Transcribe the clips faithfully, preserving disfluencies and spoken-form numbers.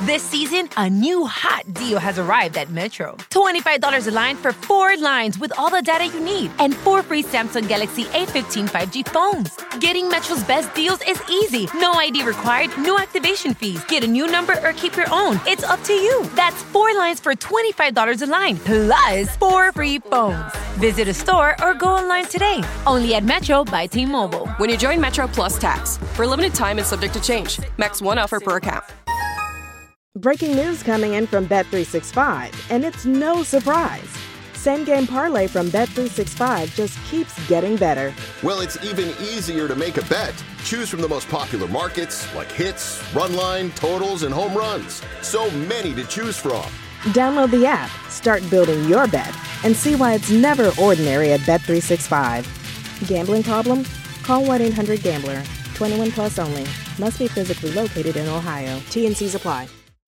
This season, a new hot deal has arrived at Metro. twenty-five dollars a line for four lines with all the data you need and four free Samsung Galaxy A fifteen five G phones. Getting Metro's best deals is easy. No I D required, no activation fees. Get a new number or keep your own. It's up to you. That's four lines for twenty-five dollars a line, plus four free phones. Visit a store or go online today. Only at Metro by T-Mobile. When you join Metro Plus Tax. For a limited time and subject to change. Max one offer per account. Breaking news coming in from Bet three sixty-five, and it's no surprise. Same Game Parlay from Bet three sixty-five just keeps getting better. Well, it's even easier to make a bet. Choose from the most popular markets, like hits, run line, totals, and home runs. So many to choose from. Download the app, start building your bet, and see why it's never ordinary at Bet three sixty-five. Gambling problem? Call one eight hundred gambler. twenty-one plus only. Must be physically located in Ohio. T and C's apply.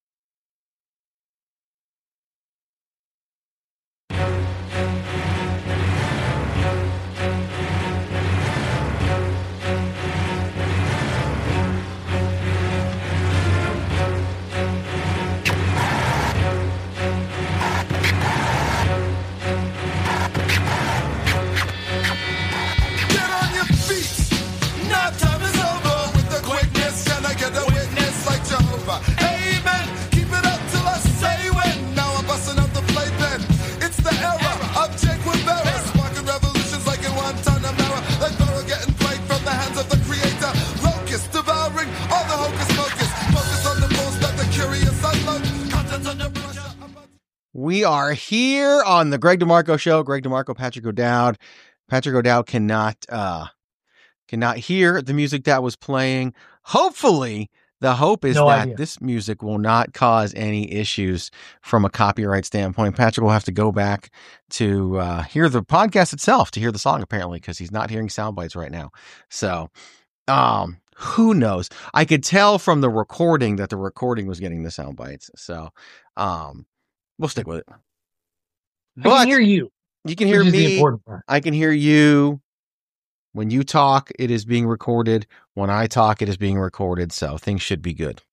We are here on the Greg DeMarco Show. Greg DeMarco, Patrick O'Dowd. Patrick O'Dowd cannot uh, cannot hear the music that was playing. Hopefully, the hope is no that idea. this music will not cause any issues from a copyright standpoint. Patrick will have to go back to uh, hear the podcast itself to hear the song, apparently, because he's not hearing sound bites right now. So, um, who knows? I could tell from the recording that the recording was getting the sound bites. So, um, we'll stick with it. I But can hear you. You can hear which is the me. important part. I can hear you. When you talk, it is being recorded. When I talk, it is being recorded. So things should be good.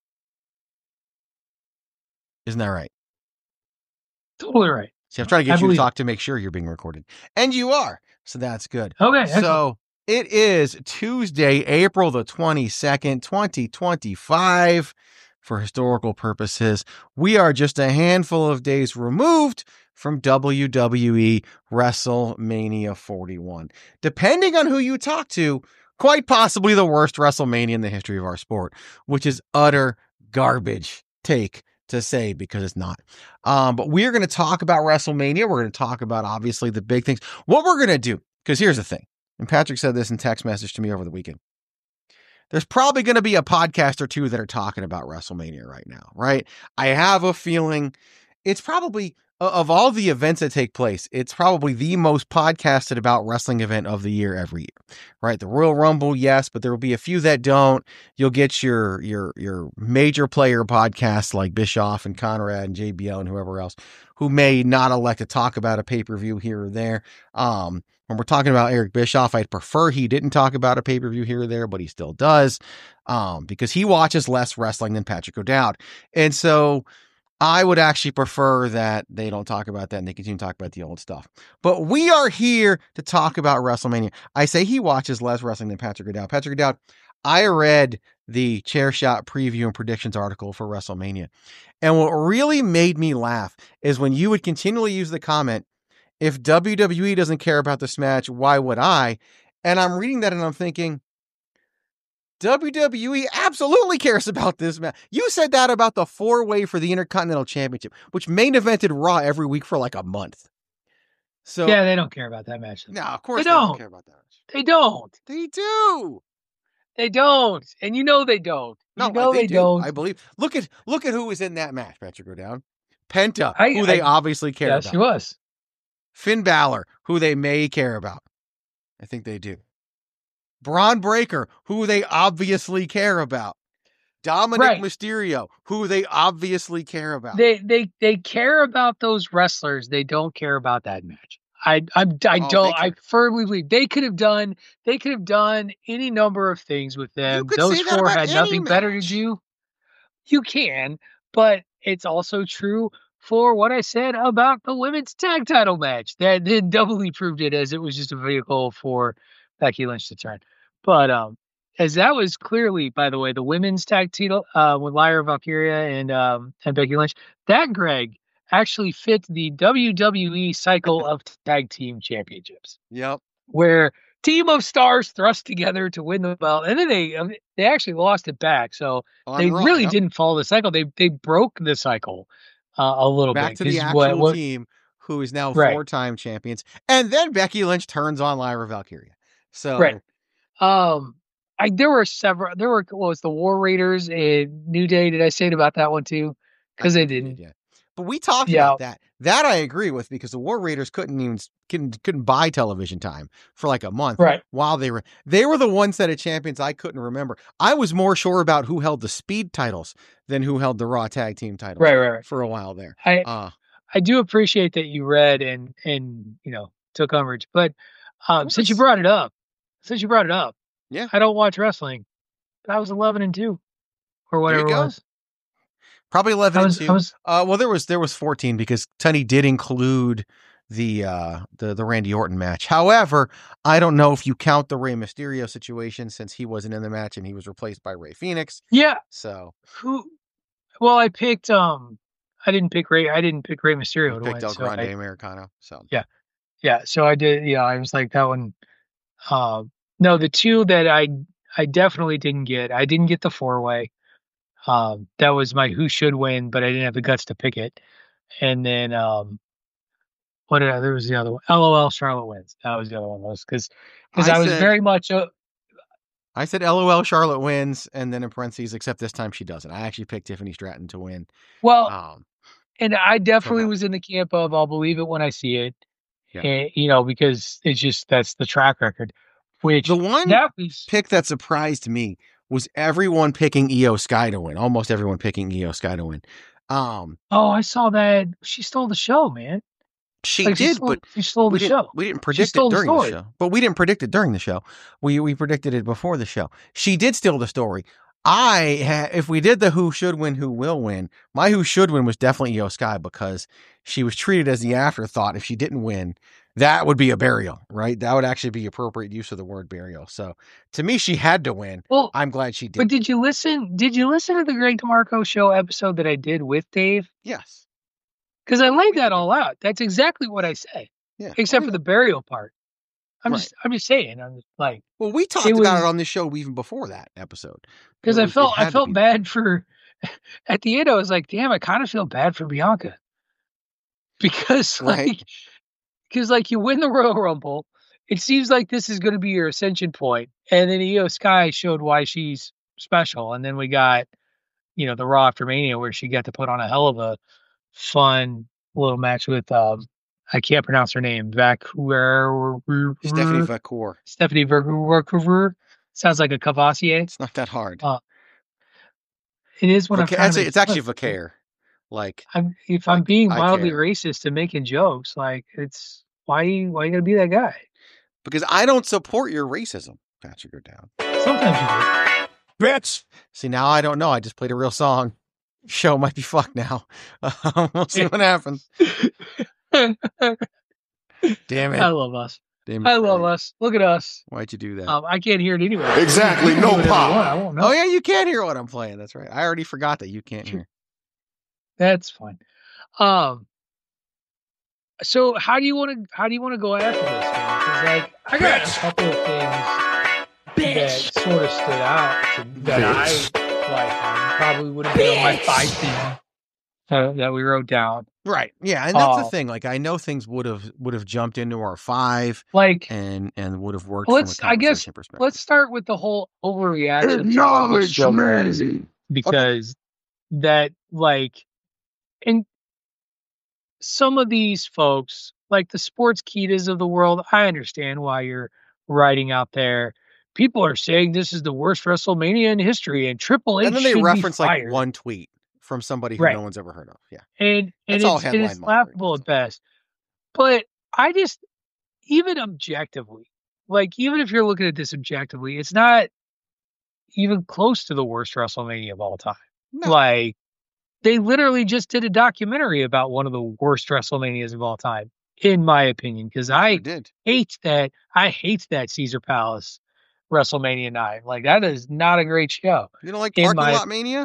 Isn't that right? Totally right. See, I'm trying to I get you to believe talk to make sure you're being recorded. And you are. So that's good. Okay. excellent. So it is Tuesday, April the twenty-second, twenty twenty-five. For historical purposes, we are just a handful of days removed from W W E WrestleMania forty-one. Depending on who you talk to, quite possibly the worst WrestleMania in the history of our sport, which is utter garbage take to say because it's not. Um, but we're going to talk about WrestleMania. We're going to talk about, obviously, the big things. What we're going to do, because here's the thing, and Patrick said this in text message to me over the weekend. There's probably going to be a podcast or two that are talking about WrestleMania right now, right? I have a feeling it's probably, of all the events that take place, it's probably the most podcasted about wrestling event of the year every year, right? The Royal Rumble, yes, but there will be a few that don't. You'll get your your your major player podcasts like Bischoff and Conrad and J B L and whoever else who may not elect to talk about a pay-per-view here or there. Um, When we're talking about Eric Bischoff, I'd prefer he didn't talk about a pay-per-view here or there, but he still does, um, because he watches less wrestling than Patrick O'Dowd. And so I would actually prefer that they don't talk about that and they continue to talk about the old stuff. But we are here to talk about WrestleMania. I say he watches less wrestling than Patrick O'Dowd. Patrick O'Dowd, I read the Chair Shot preview and predictions article for WrestleMania. And what really made me laugh is when you would continually use the comment, if W W E doesn't care about this match, why would I? And I'm reading that and I'm thinking, W W E absolutely cares about this match. You said that about the four-way for the Intercontinental Championship, which main evented Raw every week for like a month. So yeah, they don't care about that match. No, of course they they don't. don't. care about that match. They don't. They do. They don't. And you know they don't. No, you know they, they, do. don't. I believe. Look at look at who was in that match, Patrick O'Dowd. Penta, I- who they I- obviously care yes, about. he was. Finn Balor, who they may care about. I think they do. Braun Breaker, who they obviously care about. Dominic Right. Mysterio, who they obviously care about. They they they care about those wrestlers. They don't care about that match. I I'm, I Oh, don't. they I care. firmly believe they could have done. They could have done any number of things with them. You could Those say that four about had any nothing better to match. do. You can, but it's also true for what I said about the women's tag title match. That then doubly proved it, as it was just a vehicle for Becky Lynch to turn. But um, as that was clearly, by the way, the women's tag title uh, with Lyra Valkyria and um, and Becky Lynch. That, Greg, actually fit the W W E cycle of tag team championships. Yep. Where team of stars thrust together to win the belt, and then they um, they actually lost it back. So On they Raw, really yep. didn't follow the cycle. They they broke the cycle uh, a little Back bit. to the 'Cause actual what- what- team who is now Right. four-time champions. And then Becky Lynch turns on Lyra Valkyria. So Right. Um, I there were several. There were what was the War Raiders and New Day? Did I say it about that one too? Because they didn't. Yeah. But we talked Yeah. about that. That I agree with, because the War Raiders couldn't even couldn't, couldn't buy television time for like a month. Right. While they were they were the one set of champions I couldn't remember. I was more sure about who held the Speed titles than who held the Raw Tag Team titles. Right, right, right. For a while there. I Uh I do appreciate that you read and and you know took umbrage, but um, since you course. brought it up, since you brought it up, Yeah. I don't watch wrestling. But I was eleven and two, or There you whatever it go. was. Probably eleven I and was, two. I was Uh, well, there was there was fourteen because Tunney did include the uh the the Randy Orton match. However, I don't know if you count the Rey Mysterio situation, since he wasn't in the match and he was replaced by Rey Fenix. yeah. So Who? Well, I picked. Um, I didn't pick Ray. I didn't pick Rey you Mysterio to picked win. El So Grande I, Americano. So Yeah. yeah. So I did. Yeah, I was like that one. Um, no, the two that I I definitely didn't get. I didn't get the four way. Um, that was my who should win, but I didn't have the guts to pick it. And then um, what did I? There was the other one. LOL, Charlotte wins. That was the other one. Was because because I I, was said- very much. Uh, I said LOL Charlotte wins, and then in parentheses, except this time she doesn't. I actually picked Tiffany Stratton to win. well, Um and I definitely that. was in the camp of I'll believe it when I see it. Yeah. And, you know, because it's just that's the track record. Which the one that was pick that surprised me was everyone picking Io Sky to win. Almost everyone picking Io Sky to win. Um oh, I saw that she stole the show, man. she Like, did, she stole, but she stole we the didn't, show. we didn't predict it stole the during the, story. show. But we didn't predict it during the show. We we predicted it before the show. She did steal the story. I ha- if we did the who should win, who will win, my who should win was definitely Io Sky, because she was treated as the afterthought. If she didn't win, that would be a burial, right? That would actually be appropriate use of the word burial. So to me, she had to win. Well, I'm glad she did. but did you listen? Did you listen to the Greg DeMarco show episode that I did with Dave? Yes. Because I laid that all out. That's exactly what I said, Yeah. except Oh, for yeah. the burial part. I'm Right. just, I'm just saying. I'm just like, Well, we talked it about was- it on this show even before that episode. because It I was- it felt, had I to felt be- bad for. At the end, I was like, damn, I kind of feel bad for Bianca, because like, Right. because like you win the Royal Rumble, it seems like this is going to be your ascension point, and then Io Sky showed why she's special, and then we got, you know, the Raw after Mania where she got to put on a hell of a fun little match with um I can't pronounce her name. Vac Stephanie Vacour. Stephanie Vacour. Sounds like a Cavassier. It's not that hard. Uh, It is when I'm Vaca- trying it's, to make it's actually fun. Vacaire. Like, I'm, if I'm being I wildly care. racist and making jokes, like it's why you why you gotta be that guy? because I don't support your racism, Patrick or down. Sometimes Bitch. See, now I don't know. I just played a real song. Show might be fucked now. Um, we'll see what happens. you do. Damn it. I love us. Damn it. I love us. Look at us. Why'd you do that? Um, I can't hear it anyway. Exactly, You no do whatever you pop. want, I won't know. Oh, yeah, you can't hear what I'm playing. That's right. I already forgot that you can't hear. That's fine. Um. So how do you want to how do you want to go after this, man? 'Cause, like I got a couple of things that sort of stood out to, that I like um, probably would have been on my five thing uh, that we wrote down. Right. Yeah, and that's the Oh. thing. Like, I know things would have would have jumped into our five Like and and would have worked Let's- from a I guess, conversation perspective. let's start with the whole overreaction. me. Because that like and some of these folks like the sports Kitas of the world, I understand why you're writing out there. People are saying this is the worst WrestleMania in history, and Triple H and then they should reference be like fired. one tweet from somebody who Right. no one's ever heard of. Yeah. and and That's all it's, and headline it's mongering. laughable at best. But I just, even objectively, like even if you're looking at this objectively, it's not even close to the worst WrestleMania of all time. No. Like they literally just did a documentary about one of the worst WrestleManias of all time, in my opinion, because I Sure did. hate that. I hate that Caesar Palace WrestleMania nine. Like, that is not a great show. You don't like In Parking my- Lot Mania?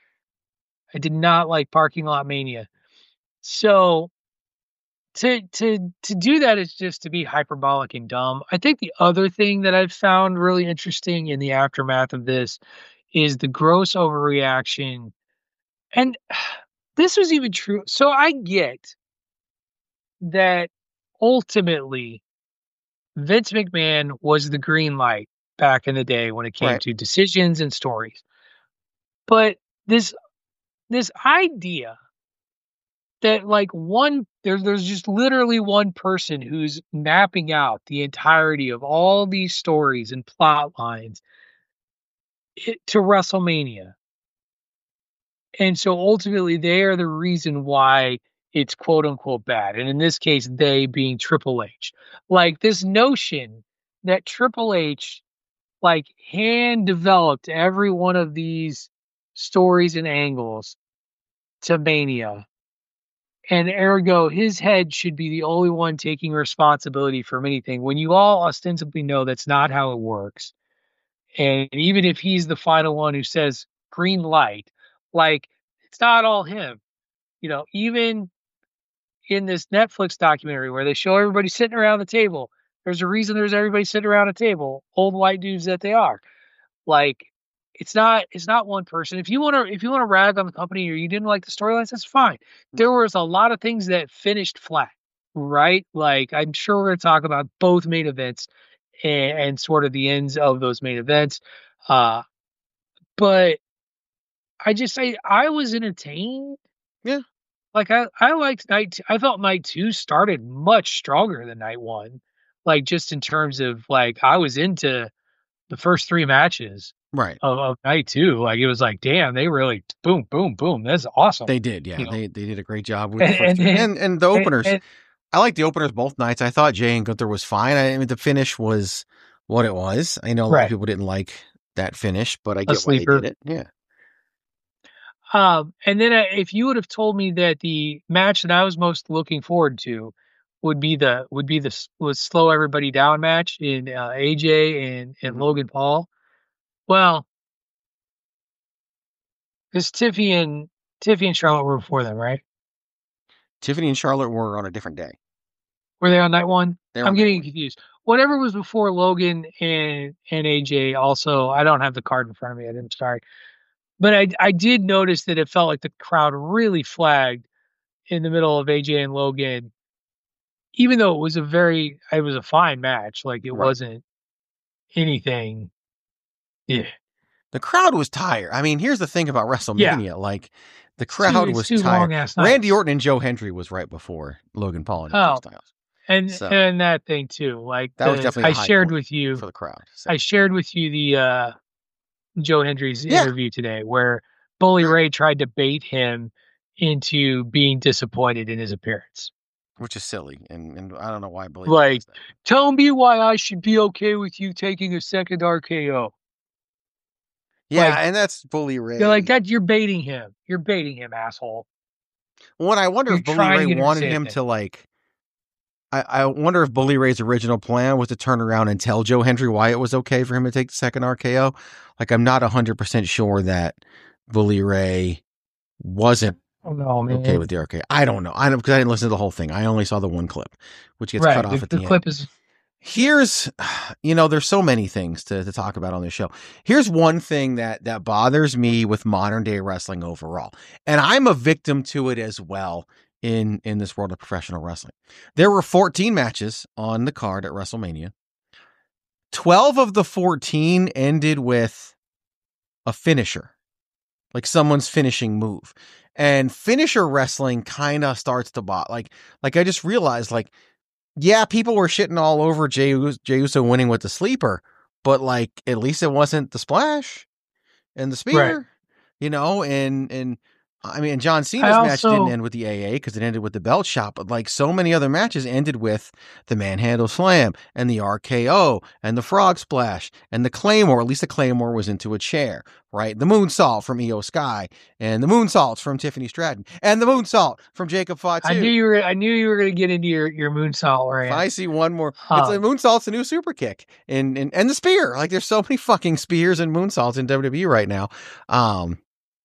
I did not like Parking Lot Mania. So to to to do that is just to be hyperbolic and dumb. I think the other thing that I've found really interesting in the aftermath of this is the gross overreaction. And this was even true. So I get that ultimately Vince McMahon was the green light back in the day when it came Right. to decisions and stories. But this this idea that like one there's there's just literally one person who's mapping out the entirety of all these stories and plot lines it, to WrestleMania. And so ultimately they are the reason why it's quote unquote bad. And in this case, they being Triple H. Like this notion that Triple H like hand developed every one of these stories and angles to Mania. And ergo, his head should be the only one taking responsibility for anything, when you all ostensibly know that's not how it works. And even if he's the final one who says green light, like, it's not all him. You know, even in this Netflix documentary where they show everybody sitting around the table, there's a reason there's everybody sitting around a table, old white dudes that they are. Like, It's not it's not one person. If you want to if you want to rag on the company or you didn't like the storylines, that's fine. There was a lot of things that finished flat, right? Like, I'm sure we're going to talk about both main events and, and sort of the ends of those main events. Uh, but I just say I was entertained. Yeah. Like I I liked night. Two. I felt night two started much stronger than night one. Like, just in terms of like I was into the first three matches. Right. Of, of night two. Like, it was like, damn, they really boom, boom, boom. That's awesome. They did, yeah. You know? They they did a great job with And- the first and- two. and, and the openers. and- I like the openers both nights. I thought Jay and Gunther was fine. I mean, the finish was what it was. I know a lot Right. of people didn't like that finish, but I get why sleeper. they did it. Yeah. Um, and then uh, if you would have told me that the match that I was most looking forward to would be the would be the s- was slow everybody down match in uh, A J and and Mhm. Logan Paul, well, because Tiffy and Tiffy and Charlotte were before them, right? Tiffany and Charlotte were on a different day. Were they on night one? They were I'm on getting night confused. Whatever was before Logan and and A J. Also, I don't have the card in front of me. I'm sorry, but I I did notice that it felt like the crowd really flagged in the middle of A J and Logan, even though it was a very it was a fine match. Like, it Right. wasn't anything. Yeah, The crowd was tired. I mean, here's the thing about WrestleMania. Like, the It's crowd too- it's was too tired. long-ass nights. Randy Orton and Joe Hendry was right before Logan Paul and A J Oh. Styles. and So- and that thing too. Like, That was the- definitely a I high shared point with you. for the crowd. So, I shared with you the uh, Joe Hendry's Yeah. interview today, where Bully Ray tried to bait him into being disappointed in his appearance. which is silly. And, and I don't know why Billy Like, does that. Tell me why I should be okay with you taking a second R K O. Yeah, like- and that's Bully Ray. You're like that. You're baiting him. You're baiting him, asshole. What I wonder You're if Bully trying to Ray get him to wanted say a him thing. to like. I, I wonder if Bully Ray's original plan was to turn around and tell Joe Hendry why it was okay for him to take the second R K O. Like, I'm not one hundred percent sure that Bully Ray wasn't Oh no, man. okay with the R K O. I don't know. I don't, because I didn't listen to the whole thing. I only saw the one clip, which gets right. cut off The, at the, the end. clip is Here's, you know, there's so many things to, to talk about on this show. Here's one thing that that bothers me with modern day wrestling overall, and I'm a victim to it as well in in this world of professional wrestling. There were fourteen matches on the card at WrestleMania. twelve of the fourteen ended with a finisher, like someone's finishing move. And finisher wrestling kind of starts to bot. Like, like I just realized, like, yeah, people were shitting all over Jey, Us- Jey Uso winning with the sleeper, but like, at least it wasn't the splash and the spear, Right. you know, and, and I mean, John Cena's also, match didn't end with the A A because it ended with the belt shot, but like so many other matches ended with the manhandle slam and the R K O and the frog splash and the Claymore. At least the Claymore was into a chair, right? The moonsault from Io Sky and the moonsaults from Tiffany Stratton and the moonsault from Jacob Fatu. I knew you were. I knew you were going to get into your your moonsault. Right? If I see one more, um, it's a moonsault's a new super kick, and, and and the spear. Like there's so many fucking spears and moonsaults in W W E right now. Um.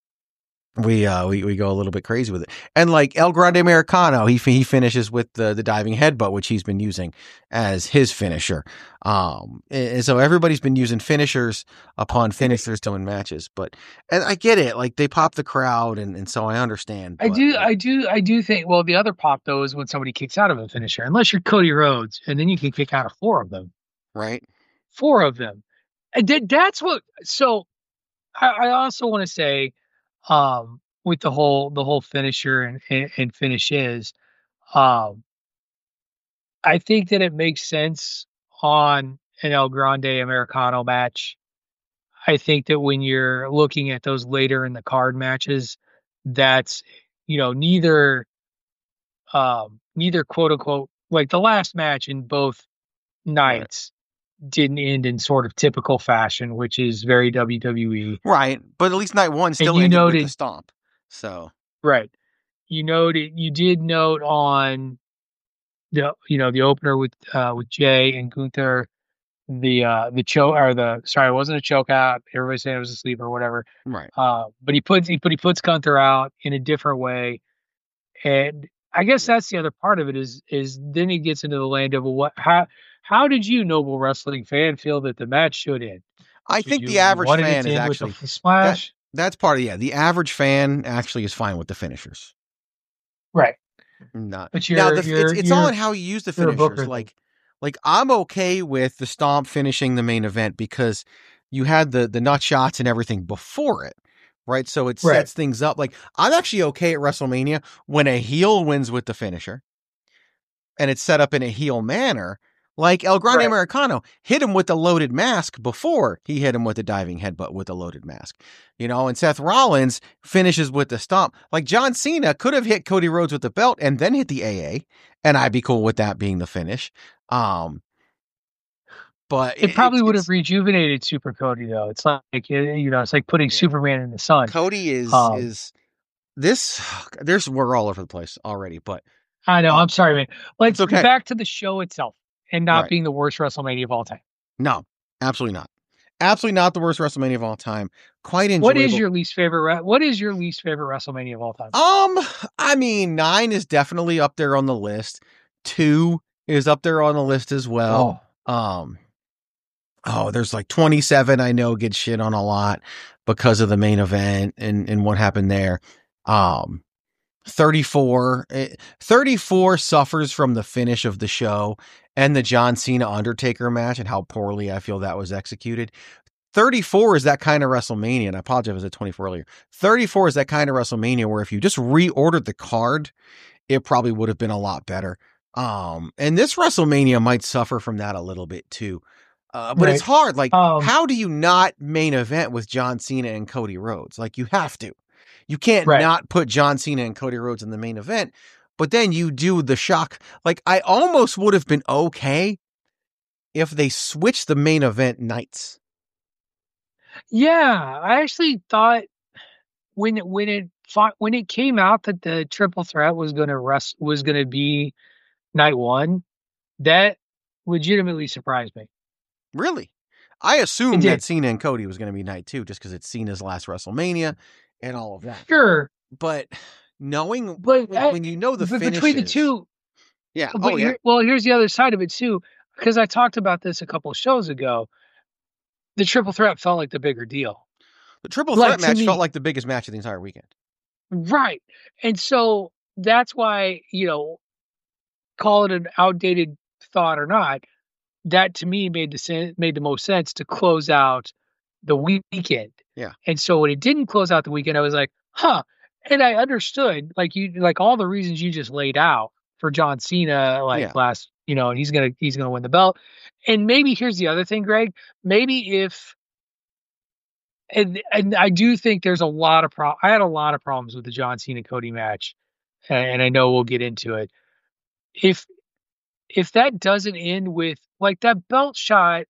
We uh we, we go a little bit crazy with it, and like El Grande Americano, he he finishes with the the diving headbutt, which he's been using as his finisher. Um, and so everybody's been using finishers upon finishers to win matches. But and I get it, like they pop the crowd, and, and so I understand. I but, do, I do, I do think. Well, the other pop though is when somebody kicks out of a finisher, unless you're Cody Rhodes, and then you can kick out of four of them. Right. Four of them, and that, that's what. So I, I also want to say. Um, with the whole the whole finisher and, and, and finishes, um, I think that it makes sense on an El Grande Americano match. I think that when you're looking at those later in the card matches, that's you know neither, um, neither quote unquote like the last match in both nights. Right. Didn't end in sort of typical fashion, which is very W W E. Right. But at least night one still you ended noted, with the stomp. So right. You noted you did note on the you know the opener with uh with Jay and Gunther, the uh the choke or the sorry, it wasn't a choke out. Everybody saying it was a sleeper or whatever. Right. Uh but he puts he but he puts Gunther out in a different way. And I guess that's the other part of it is is then he gets into the land of what how How did you, noble wrestling fan, feel that the match should end? I Did think you, the average fan is actually with the splash. That, that's part of yeah. The average fan actually is fine with the finishers, right? Not, but you're, now the, you're, it's, it's all in how you use the finishers. Like, like I'm okay with the stomp finishing the main event because you had the the nut shots and everything before it, right? So it right. sets things up. Like I'm actually okay at WrestleMania when a heel wins with the finisher, and it's set up in a heel manner. Like El Grande right. Americano hit him with the loaded mask before he hit him with the diving headbutt with the loaded mask, you know, and Seth Rollins finishes with the stomp. Like John Cena could have hit Cody Rhodes with the belt and then hit the A A, and I'd be cool with that being the finish. Um, but it, it probably would have rejuvenated Super Cody though. It's like, you know, it's like putting yeah. Superman in the sun. Cody is, um, is this, there's, we're all over the place already, but I know, um, I'm sorry, man. Let's okay. back to the show itself. And not right. being the worst WrestleMania of all time. No, absolutely not. Absolutely not the worst WrestleMania of all time. Quite enjoyable. What is your least favorite? What is your least favorite WrestleMania of all time? Um, I mean, nine is definitely up there on the list. Two is up there on the list as well. Oh. Um, oh, there's like twenty-seven. I know gets shit on a lot because of the main event and and what happened there. Um. thirty-four thirty-four suffers from the finish of the show and the John Cena Undertaker match and how poorly I feel that was executed. thirty-four is that kind of WrestleMania, and I apologize if I said twenty-four earlier. thirty-four is that kind of WrestleMania where if you just reordered the card, it probably would have been a lot better. Um, and this WrestleMania might suffer from that a little bit too. Uh, but right. it's hard. Like, um, how do you not main event with John Cena and Cody Rhodes? Like, you have to. You can't right. not put John Cena and Cody Rhodes in the main event, but then you do the shock. Like, I almost would have been okay if they switched the main event nights. Yeah, I actually thought when it, when it fought, when it came out that the triple threat was going to rest was going to be night one, that legitimately surprised me. Really? I assumed that Cena and Cody was going to be night two just because it's Cena's last WrestleMania. And all of that. Sure. But knowing but, when, uh, when you know the but finishes. Between the two. Yeah. But oh, yeah. Here, well, here's the other side of it, too. Because I talked about this a couple of shows ago. The triple threat felt like the bigger deal. The triple threat like, match me, felt like the biggest match of the entire weekend. Right. And so that's why, you know, call it an outdated thought or not, that to me made the sen- made the most sense to close out the weekend. Yeah. And so when it didn't close out the weekend, I was like, huh. And I understood, like you, like all the reasons you just laid out for John Cena, like yeah. last, you know, he's gonna he's gonna win the belt. And maybe here's the other thing, Greg. Maybe if and and I do think there's a lot of pro. I had a lot of problems with the John Cena Cody match, and, and I know we'll get into it. If if that doesn't end with like that belt shot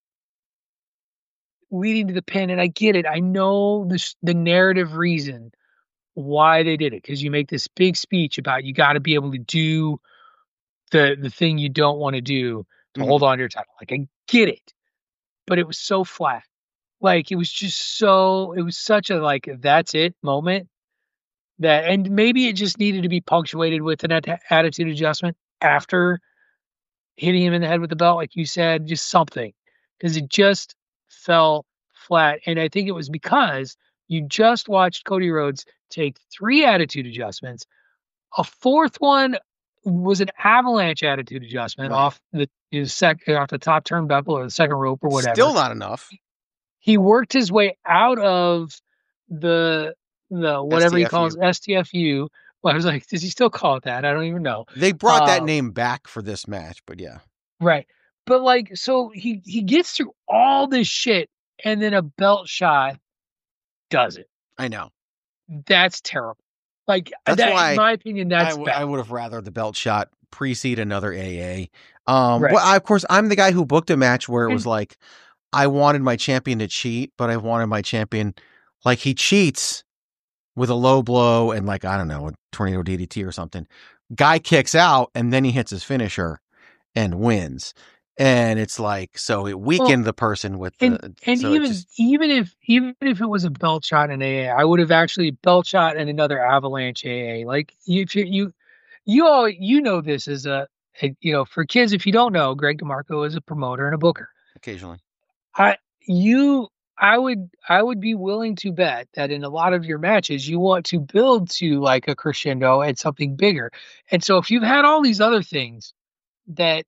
leading to the pin, and I get it, I know this the narrative reason why they did it, because you make this big speech about you got to be able to do the the thing you don't want to do to Mhm. hold on to your title. Like I get it, but it was so flat. Like it was just so it was such a like that's it moment that, and maybe it just needed to be punctuated with an at- attitude adjustment after hitting him in the head with the belt, like you said, just something, because it just fell flat. And I think it was because you just watched Cody Rhodes take three attitude adjustments. A fourth one was an avalanche attitude adjustment Right. off the you know, sec off the top turnbuckle or the second rope or whatever. Still not enough. He worked his way out of the the whatever he calls S T F U. Well, I was like, does he still call it that? I don't even know. They brought that Um, name back for this match, but yeah. Right. But like, so he he gets through all this shit, and then a belt shot does it. I know. That's terrible. Like That's that, why in my opinion, I, that's w- bad. I would have rather the belt shot precede another A A. Um, Right. well, I, of course, I'm the guy who booked a match where it was And- like, I wanted my champion to cheat, but I wanted my champion, like he cheats with a low blow and like, I don't know, a tornado D D T or something. Guy kicks out and then he hits his finisher and wins. And it's like, so it weakened the person with the, And and so it even just- even if even if it was a belt shot in A A, I would have actually belt shot and another avalanche A A. Like you if you you you all you know this as a, a you know for kids, if you don't know, Greg DeMarco is a promoter and a booker. occasionally. I you I would I would be willing to bet that in a lot of your matches you want to build to like a crescendo and something bigger. And so if you've had all these other things that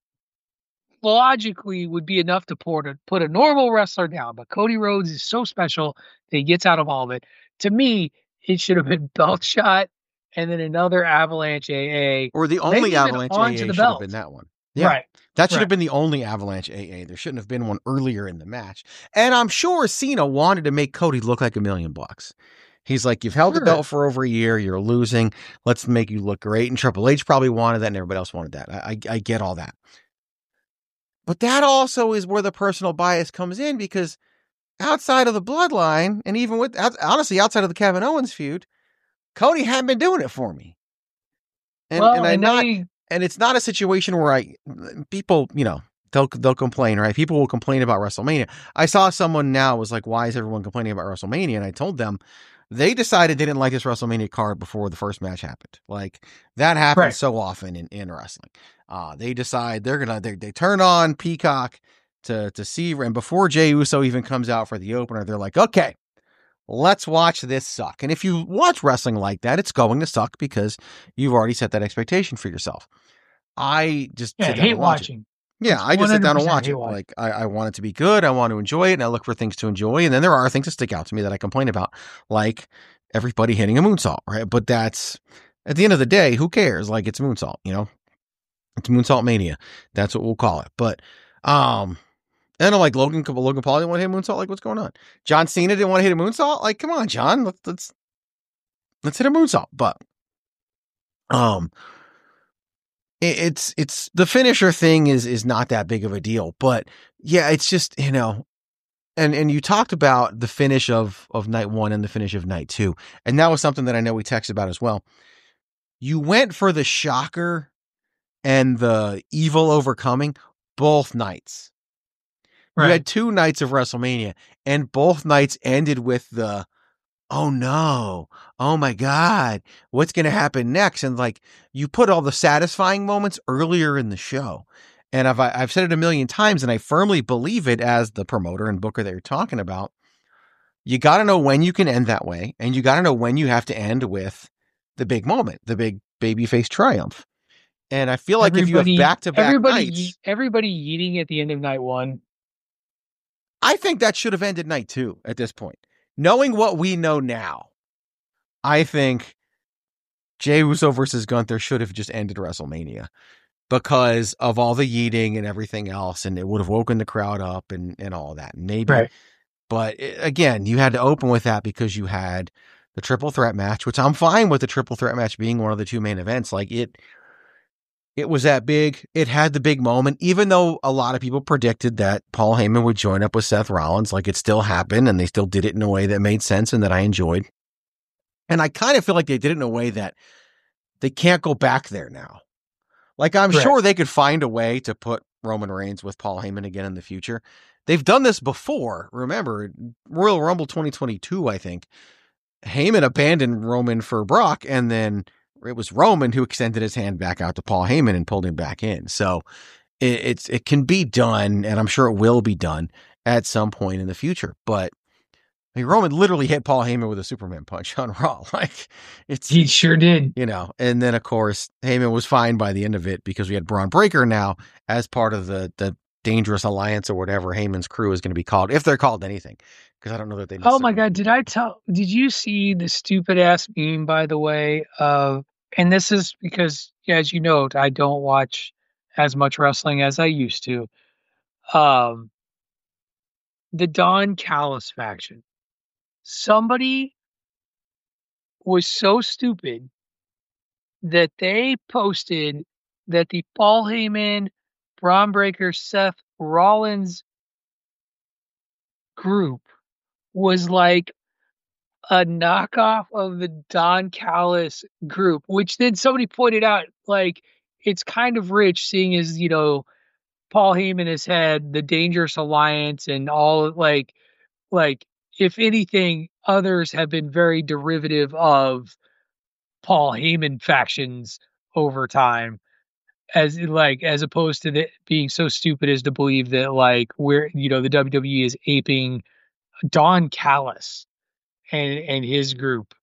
logically would be enough to pour to put a normal wrestler down, but Cody Rhodes is so special that he gets out of all of it. To me, it should have been belt shot and then another avalanche A A. Or the Maybe only even avalanche A A onto should the have belt. been that one. Yeah. Right. That should Right. have been the only avalanche A A. There shouldn't have been one earlier in the match. And I'm sure Cena wanted to make Cody look like a million bucks. He's like, you've held Sure. the belt for over a year. You're losing. Let's make you look great. And Triple H probably wanted that and everybody else wanted that. I, I, I get all that. But that also is where the personal bias comes in, because outside of the bloodline, and even with, honestly, outside of the Kevin Owens feud, Cody hadn't been doing it for me. And, well, and I'm and not, they, and it's not a situation where I, people, you know, they'll, they'll complain, right? People will complain about WrestleMania. I saw someone now was like, why is everyone complaining about WrestleMania? And I told them they decided they didn't like this WrestleMania card before the first match happened. Like that happens Right. so often in, in wrestling. Uh, they decide they're going to, they, they turn on Peacock to, to see, and before Jey Uso even comes out for the opener, they're like, okay, let's watch this suck. And if you watch wrestling like that, it's going to suck because you've already set that expectation for yourself. I just yeah, sit down hate and watch it. watching. Yeah, I just sit down and watch it. hate watching. Like I, I want it to be good. I want to enjoy it, and I look for things to enjoy. And then there are things that stick out to me that I complain about, like everybody hitting a moonsault, right? But that's at the end of the day, who cares? Like it's moonsault, you know? It's moonsault mania. That's what we'll call it. But um, I don't know, like Logan Logan Paul didn't want to hit a moonsault. Like what's going on? John Cena didn't want to hit a moonsault. Like come on, John, let's let's let's hit a moonsault. But um. It's it's the finisher thing is is not that big of a deal, but yeah, it's just, you know, and and you talked about the finish of of night one and the finish of night two, and that was something that I know we texted about as well. You went for the shocker and the evil overcoming both nights. Right. You had two nights of WrestleMania, and both nights ended with the, oh no, oh my God, what's going to happen next? And like, you put all the satisfying moments earlier in the show. And I've, I've said it a million times, and I firmly believe it as the promoter and booker that you're talking about. You got to know when you can end that way, and you got to know when you have to end with the big moment, the big babyface triumph. And I feel like Everybody- if you have back-to-back everybody, nights, ye- everybody eating at the end of night one. I think that should have ended night two at this point. Knowing what we know now, I think Jey Uso versus Gunther should have just ended WrestleMania because of all the yeeting and everything else, and it would have woken the crowd up and, and all that. Maybe Right. But it, again, you had to open with that because you had the triple threat match, which I'm fine with the triple threat match being one of the two main events. Like it, it was that big. It had the big moment, even though a lot of people predicted that Paul Heyman would join up with Seth Rollins. Like it still happened, and they still did it in a way that made sense and that I enjoyed. And I kind of feel like they did it in a way that they can't go back there now. Like I'm right. sure they could find a way to put Roman Reigns with Paul Heyman again in the future. They've done this before. Remember, Royal Rumble twenty twenty-two, I think. Heyman abandoned Roman for Brock, and then it was Roman who extended his hand back out to Paul Heyman and pulled him back in. So it, it's it can be done, and I'm sure it will be done at some point in the future. But I mean, Roman literally hit Paul Heyman with a Superman punch on Raw. Like it's he sure did, you know. And then of course Heyman was fine by the end of it because we had Braun Breaker now as part of the the Dangerous Alliance or whatever Heyman's crew is going to be called, if they're called anything. Because I don't know that they. Oh my God! Did I tell? Did you see the stupid ass meme? By the way, of and this is because, as you know, I don't watch as much wrestling as I used to. Um, the Don Callis faction. Somebody was so stupid that they posted that the Paul Heyman, Braun Breaker, Seth Rollins group was like a knockoff of the Don Callis group, which then somebody pointed out, like, it's kind of rich seeing as, you know, Paul Heyman has had the Dangerous Alliance and all, like, like, if anything, others have been very derivative of Paul Heyman factions over time, as like, as opposed to the, being so stupid as to believe that, like, we're, you know, the W W E is aping Don Callis and and his group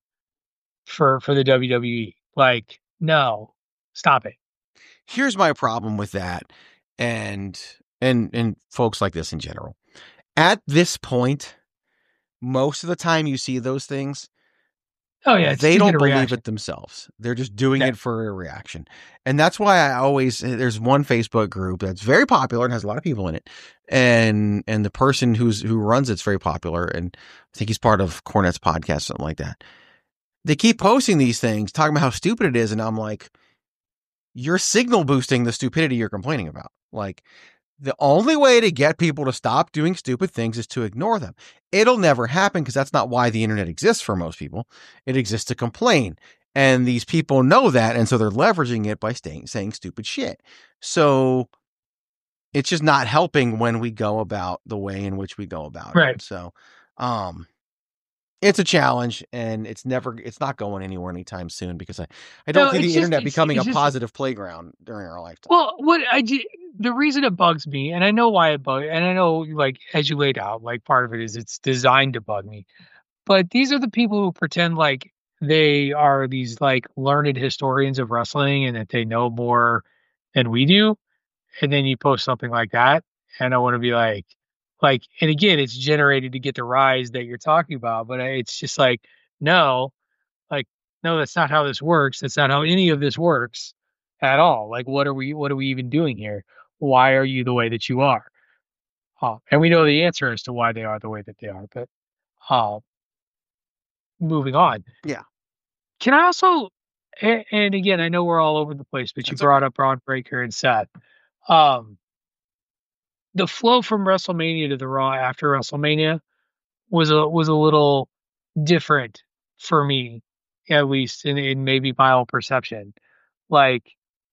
for for the W W E. Like, no, stop it. Here's my problem with that, and and and folks like this in general. At this point, most of the time you see those things, oh yeah, they don't believe reaction. it themselves. They're just doing yeah. it for a reaction. And that's why I always, there's one Facebook group that's very popular and has a lot of people in it. And, and the person who's, who runs it's very popular. And I think he's part of Cornette's podcast, something like that. They keep posting these things, talking about how stupid it is. And I'm like, you're signal boosting the stupidity you're complaining about. Like, the only way to get people to stop doing stupid things is to ignore them. It'll never happen because that's not why the internet exists for most people. It exists to complain. And these people know that. And so they're leveraging it by staying, saying stupid shit. So it's just not helping when we go about the way in which we go about right. it. So um, it's a challenge, and it's never, it's not going anywhere anytime soon because I, I don't no, see the just, internet becoming it's, it's a just, positive playground during our lifetime. Well, what I do, the reason it bugs me, and I know why it bugs, and I know, like, as you laid out, like, part of it is it's designed to bug me. But these are the people who pretend like they are these, like, learned historians of wrestling and that they know more than we do. And then you post something like that, and I want to be like, like, and again, it's generated to get the rise that you're talking about, but it's just like, no, like, no, that's not how this works. That's not how any of this works at all. Like, what are we, what are we even doing here? Why are you the way that you are? Uh, and we know the answer as to why they are the way that they are, but uh, moving on. Yeah. Can I also, and, and again, I know we're all over the place, but you that's brought okay. up Braun Breaker and Seth. Um, the flow from WrestleMania to the Raw after WrestleMania was a was a little different for me, at least in, in maybe my own perception. Like,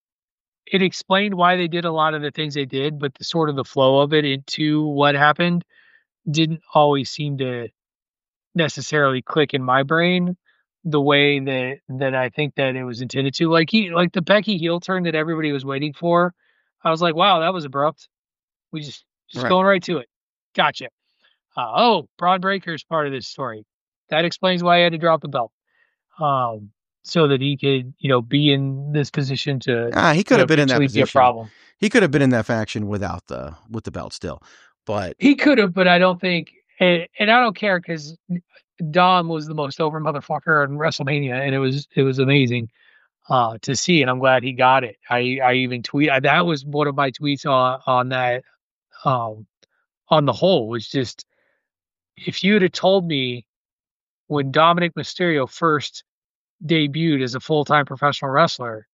it explained why they did a lot of the things they did, but the sort of the flow of it into what happened didn't always seem to necessarily click in my brain the way that that I think that it was intended to. Like he like the Becky heel turn that everybody was waiting for. I was like, wow, that was abrupt. We just, just right. going right to it. Gotcha. Uh, oh, Braun Breaker is part of this story. That explains why he had to drop the belt. Um, so that he could, you know, be in this position to. Ah, he could have been in that position. Be a problem. He could have been in that faction without the with the belt still, but he could have. But I don't think, and, and I don't care because Dom was the most over motherfucker in WrestleMania, and it was it was amazing. Uh, to see, and I'm glad he got it. I, I even tweet I, that was one of my tweets on on that um, on the whole was just if you had told me when Dominic Mysterio first debuted as a full-time professional wrestler,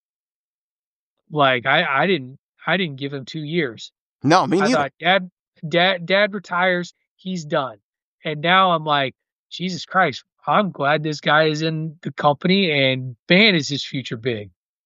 like I, I didn't I didn't give him two years. No, me I neither. thought dad dad dad retires, he's done. And now I'm like, Jesus Christ, I'm glad this guy is in the company, and man, is his future big.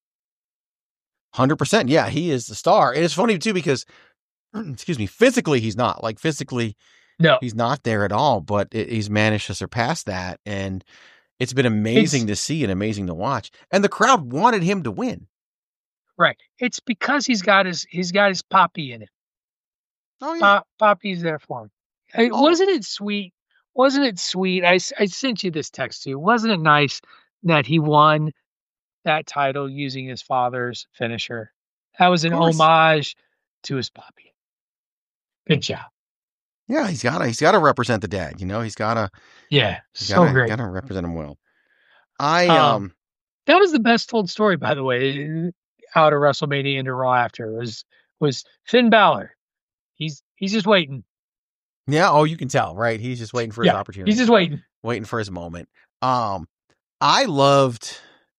one hundred percent. Yeah, he is the star. And it's funny too because excuse me, physically he's not. Like physically No. he's not there at all, but it, he's managed to surpass that, and it's been amazing It's, to see and amazing to watch. And the crowd wanted him to win. right. It's because he's got his he's got his Poppy in it. Oh yeah. Pop, Poppy's there for him. Hey, Oh. wasn't it sweet? Wasn't it sweet? I, s- I sent you this text too. Wasn't it nice that he won that title using his father's finisher? That was an Of course. homage to his Poppy. Good job. Yeah, he's gotta he's gotta represent the dad, you know, he's gotta Yeah, he's so gotta, great. gotta represent him well. I Um, um That was the best told story, by the way, out of WrestleMania into Raw after was was Finn Balor. He's he's just waiting. yeah, oh you can tell, right? He's just waiting for his Yeah, opportunity. he's just waiting. waiting for his moment. Um I loved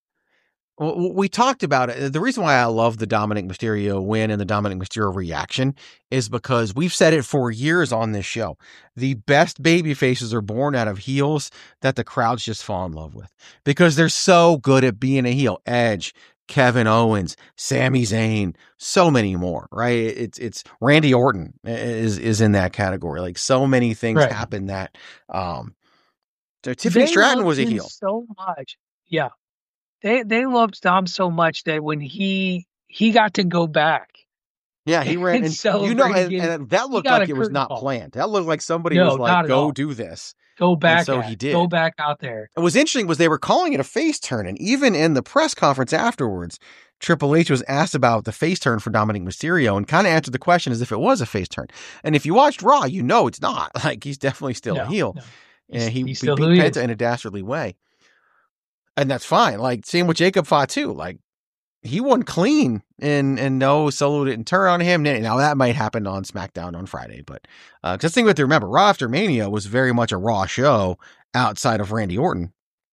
w- we talked about it. The reason why I love the Dominic Mysterio win and the Dominic Mysterio reaction is because we've said it for years on this show. The best baby faces are born out of heels that the crowds just fall in love with because they're so good at being a heel. Edge, Kevin Owens, Sami Zayn, so many more, right? It's it's Randy Orton is is in that category. Like so many things Right. happen that um so Tiffany They Stratton loved was a him heel. so much. Yeah, they they loved Dom so much that when he he got to go back Yeah, he ran, and and you celebrate know, and, again, and that he looked got like a it was curtain not call. planned. That looked like somebody No, was like, not at "Go all. do this." Go back. so at he it. did. Go back out there. What was interesting was they were calling it a face turn, and even in the press conference afterwards, Triple H was asked about the face turn for Dominic Mysterio and kind of answered the question as if it was a face turn. And if you watched Raw, you know it's not. Like he's definitely still No, a heel, no. and He's- he, he's he still beat who he Penta is. in a dastardly way, and that's fine. Like same with Jacob Fatu, like he won clean, and and no Solo didn't turn on him. Now that might happen on SmackDown on Friday, but uh, because the thing we have to remember, Raw after Mania was very much a Raw show outside of Randy Orton,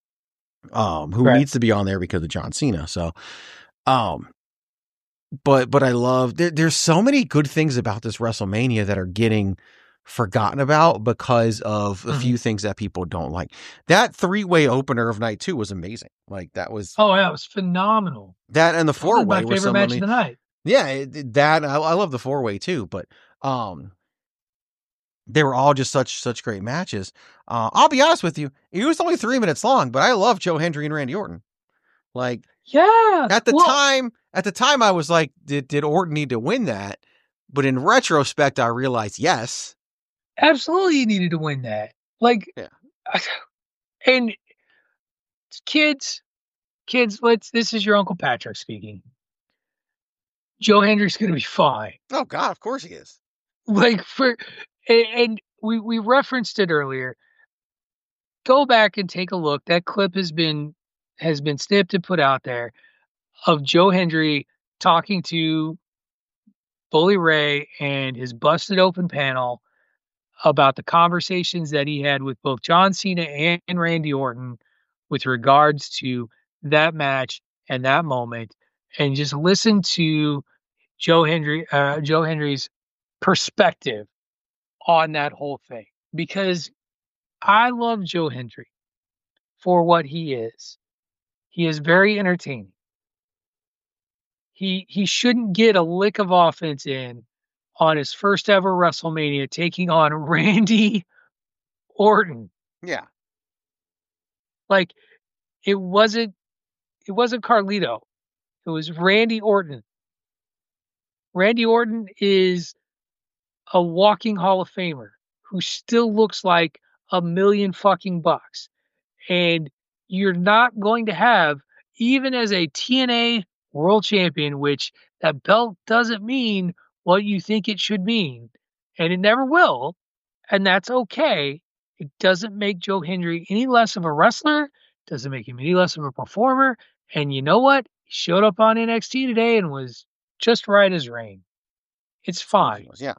um, who Right. needs to be on there because of John Cena. So, um, but but I love there, there's so many good things about this WrestleMania that are getting forgotten about because of a Mhm. few things that people don't like. That three-way opener of night two was amazing. Like that was Oh yeah, it was phenomenal. that and the Probably four-way my were favorite some match of of the the night. yeah, it, it- that I, I love the four-way too, but um they were all just such such great matches. Uh, I'll be honest with you, it was only three minutes long, but I love Joe Hendry and Randy Orton. Like Yeah. at the well, time, at the time, I was like, did did Orton need to win that? But in retrospect, I realized yes. absolutely, you needed to win that. Like, Yeah. and kids, kids, let's. This is your Uncle Patrick speaking. Joe Hendry's gonna be fine. Oh God, of course he is. Like for, and, and we we referenced it earlier. Go back and take a look. That clip has been has been snipped and put out there of Joe Hendry talking to Bully Ray and his busted open panel about the conversations that he had with both John Cena and, and Randy Orton with regards to that match and that moment, and just listen to Joe Hendry, uh, Joe Hendry's perspective on that whole thing. Because I love Joe Hendry for what he is. He is very entertaining. He he shouldn't get a lick of offense in on his first ever WrestleMania taking on Randy Orton. Yeah. Like it wasn't it wasn't Carlito. It was Randy Orton. Randy Orton is a walking Hall of Famer who still looks like a million fucking bucks. And you're not going to have, even as a T N A world champion, which that belt doesn't mean what you think it should mean, and it never will, and that's okay. It doesn't make Joe Hendry any less of a wrestler, doesn't make him any less of a performer. And you know what? He showed up on N X T today and was just right as rain. It's fine. Yeah.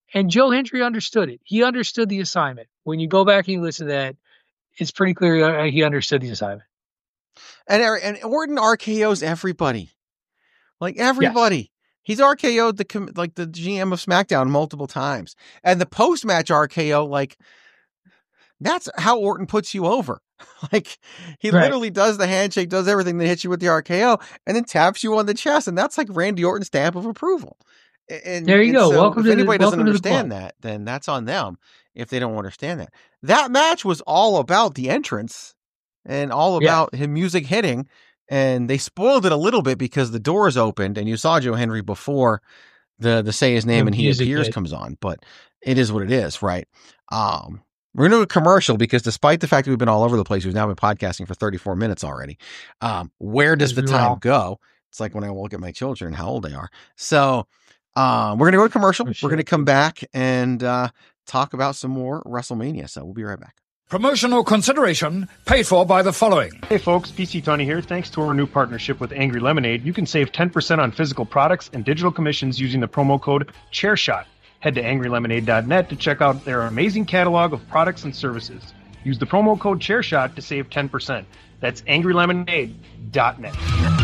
And Joe Hendry understood it. He understood the assignment. When you go back and you listen to that, it's pretty clear he understood the assignment. And and Orton R K Os everybody, like everybody. Yes. He's R K O'd the like the G M of SmackDown multiple times, and the post match R K O, like that's how Orton puts you over. Like he right. literally does the handshake, does everything, then hits you with the R K O, and then taps you on the chest, and that's like Randy Orton's stamp of approval. And there you and go. So welcome if to anybody the, doesn't welcome understand that, then that's on them. If they don't understand that, that match was all about the entrance and all about yeah. him music hitting. And they spoiled it a little bit because the doors opened and you saw Joe Hendry before the the say his name the and he appears hit. comes on. But it is what it is, right? Um, we're going to do a commercial because despite the fact that we've been all over the place, we've now been podcasting for thirty-four minutes already. Um, where does the time well. go? It's like when I look at my children, how old they are. So um, we're going to go to commercial. Sure. We're going to come back and uh, talk about some more WrestleMania. So we'll be right back. Promotional consideration paid for by the following. Hey folks, P C Tony here. Thanks to our new partnership with Angry Lemonade, you can save ten percent on physical products and digital commissions using the promo code ChairShot. Head to angry lemonade dot net to check out their amazing catalog of products and services. Use the promo code ChairShot to save ten percent. That's angry lemonade dot net.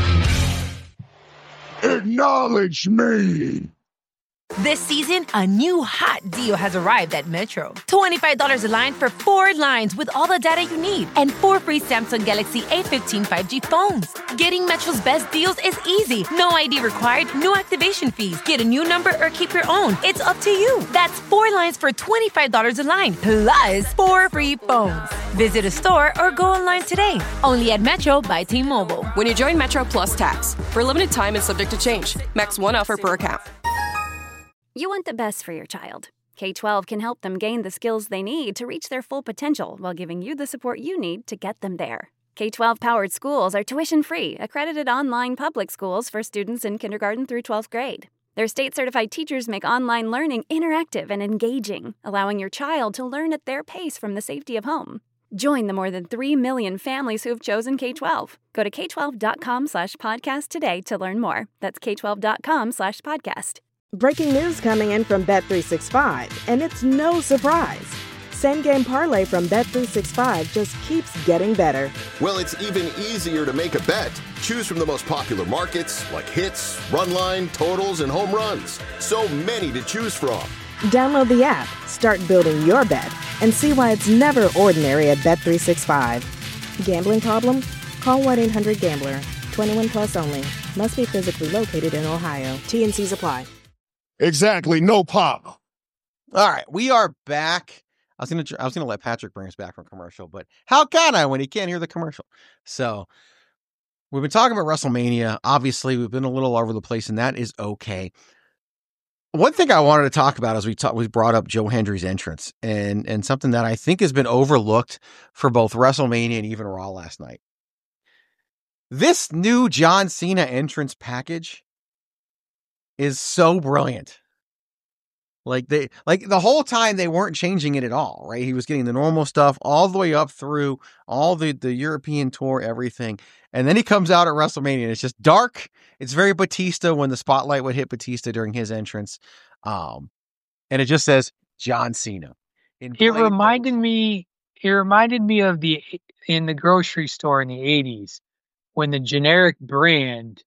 Acknowledge me! This season, a new hot deal has arrived at Metro. twenty-five dollars a line for four lines with all the data you need and four free Samsung Galaxy A fifteen five G phones. Getting Metro's best deals is easy. No I D required, no activation fees. Get a new number or keep your own. It's up to you. That's four lines for twenty-five dollars a line, plus four free phones. Visit a store or go online today. Only at Metro by T-Mobile. When you join Metro Plus Tax, for a limited time and subject to change. Max one offer per account. You want the best for your child. K twelve can help them gain the skills they need to reach their full potential while giving you the support you need to get them there. K twelve-powered schools are tuition-free, accredited online public schools for students in kindergarten through twelfth grade. Their state-certified teachers make online learning interactive and engaging, allowing your child to learn at their pace from the safety of home. Join the more than three million families who have chosen K twelve. Go to k twelve dot com slash podcast today to learn more. That's k twelve dot com slash podcast. Breaking news coming in from Bet three sixty-five, and it's no surprise. Same Game Parlay from Bet three sixty-five just keeps getting better. Well, it's even easier to make a bet. Choose from the most popular markets like hits, run line, totals, and home runs. So many to choose from. Download the app, start building your bet, and see why it's never ordinary at Bet three sixty-five. Gambling problem? Call one eight hundred gambler. twenty-one plus only. Must be physically located in Ohio. T and C's apply. Exactly. No pop. All right. We are back. I was going to, I was going to let Patrick bring us back from commercial, but how can I when he can't hear the commercial? So we've been talking about WrestleMania. Obviously we've been a little all over the place and that is okay. One thing I wanted to talk about is we talked, we brought up Joe Hendry's entrance and, and something that I think has been overlooked for both WrestleMania and even Raw last night. This new John Cena entrance package is so brilliant. Like they, like the whole time they weren't changing it at all, right? He was getting the normal stuff all the way up through all the, the European tour, everything. And then he comes out at WrestleMania and it's just dark. It's very Batista when the spotlight would hit Batista during his entrance. Um, and it just says John Cena. It reminded me, it reminded me of the, in the grocery store in the eighties when the generic brand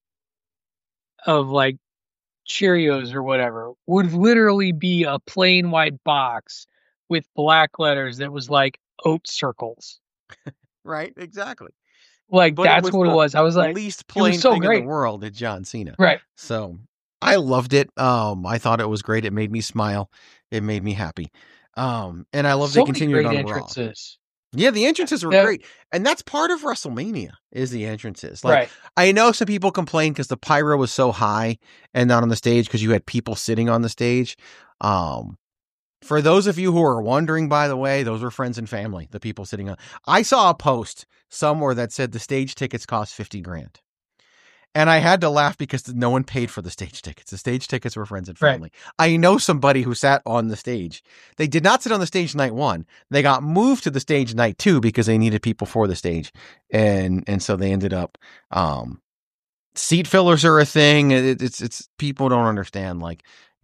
of like Cheerios or whatever would literally be a plain white box with black letters that was like oat circles. Right, exactly. Like but that's it what it was. I was like, least plain so thing great. in the world is John Cena. Right. So I loved it. Um, I thought it was great. It made me smile. It made me happy. Um, and I love so they continued on entrances. Raw. Yeah, the entrances were yeah. great. And that's part of WrestleMania is the entrances. Like right. I know some people complain because the pyro was so high and not on the stage because you had people sitting on the stage. Um, for those of you who are wondering, by the way, those were friends and family, the people sitting on. I saw a post somewhere that said the stage tickets cost fifty grand. And I had to laugh because no one paid for the stage tickets. The stage tickets were friends and family. Right. I know somebody who sat on the stage. They did not sit on the stage night one. They got moved to the stage night two because they needed people for the stage. And and so they ended up, um, seat fillers are a thing. It, it's, it's people don't understand. Like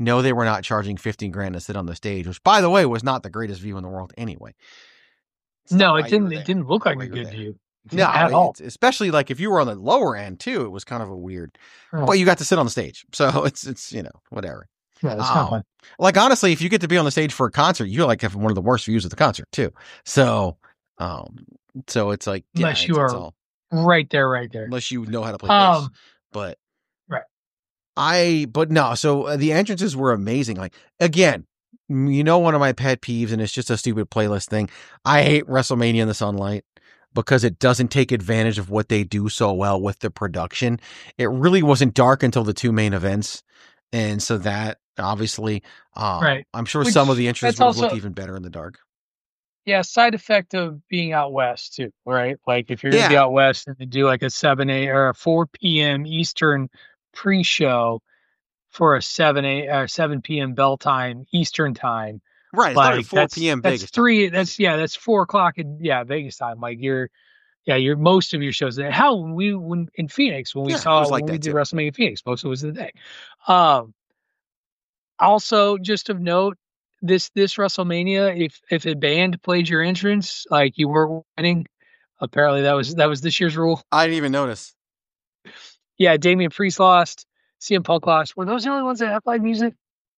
No, they were not charging fifteen grand to sit on the stage, which, by the way, was not the greatest view in the world anyway. It's no, it didn't. It didn't look like a good there. view. No, at all. Especially like if you were on the lower end too, it was kind of a weird. Oh. But you got to sit on the stage, so it's it's you know whatever. Yeah, that's um, kind of fun. Like honestly, if you get to be on the stage for a concert, you like have one of the worst views of the concert too. So, um, so it's like yeah, unless it's, you are it's all, right there, right there. Unless you know how to play um, bass, but right. I but no. So uh, the entrances were amazing. Like again, you know, one of my pet peeves, and it's just a stupid playlist thing. I hate WrestleMania in the sunlight, because it doesn't take advantage of what they do so well with the production. It really wasn't dark until the two main events. And so that obviously, um, right. I'm sure Which, some of the entrances would also, look even better in the dark. Yeah. Side effect of being out West too, right? Like if you're going to yeah. be out West and to do like a seven a or a four p.m. Eastern pre-show for a seven a or seven p.m. bell time Eastern time. Right. Like, It's four p.m. That's Vegas three. time. That's yeah. That's four o'clock in yeah Vegas time. Like you're, yeah. You're most of your shows. Hell, when we when in Phoenix when we yeah, saw like when we did too. WrestleMania in Phoenix, most of it was the day. Um. Also, just of note, this this WrestleMania, if if a band played your entrance, like you were winning, apparently that was that was this year's rule. I didn't even notice. Yeah, Damian Priest lost. C M Punk lost. Were those the only ones that have live music?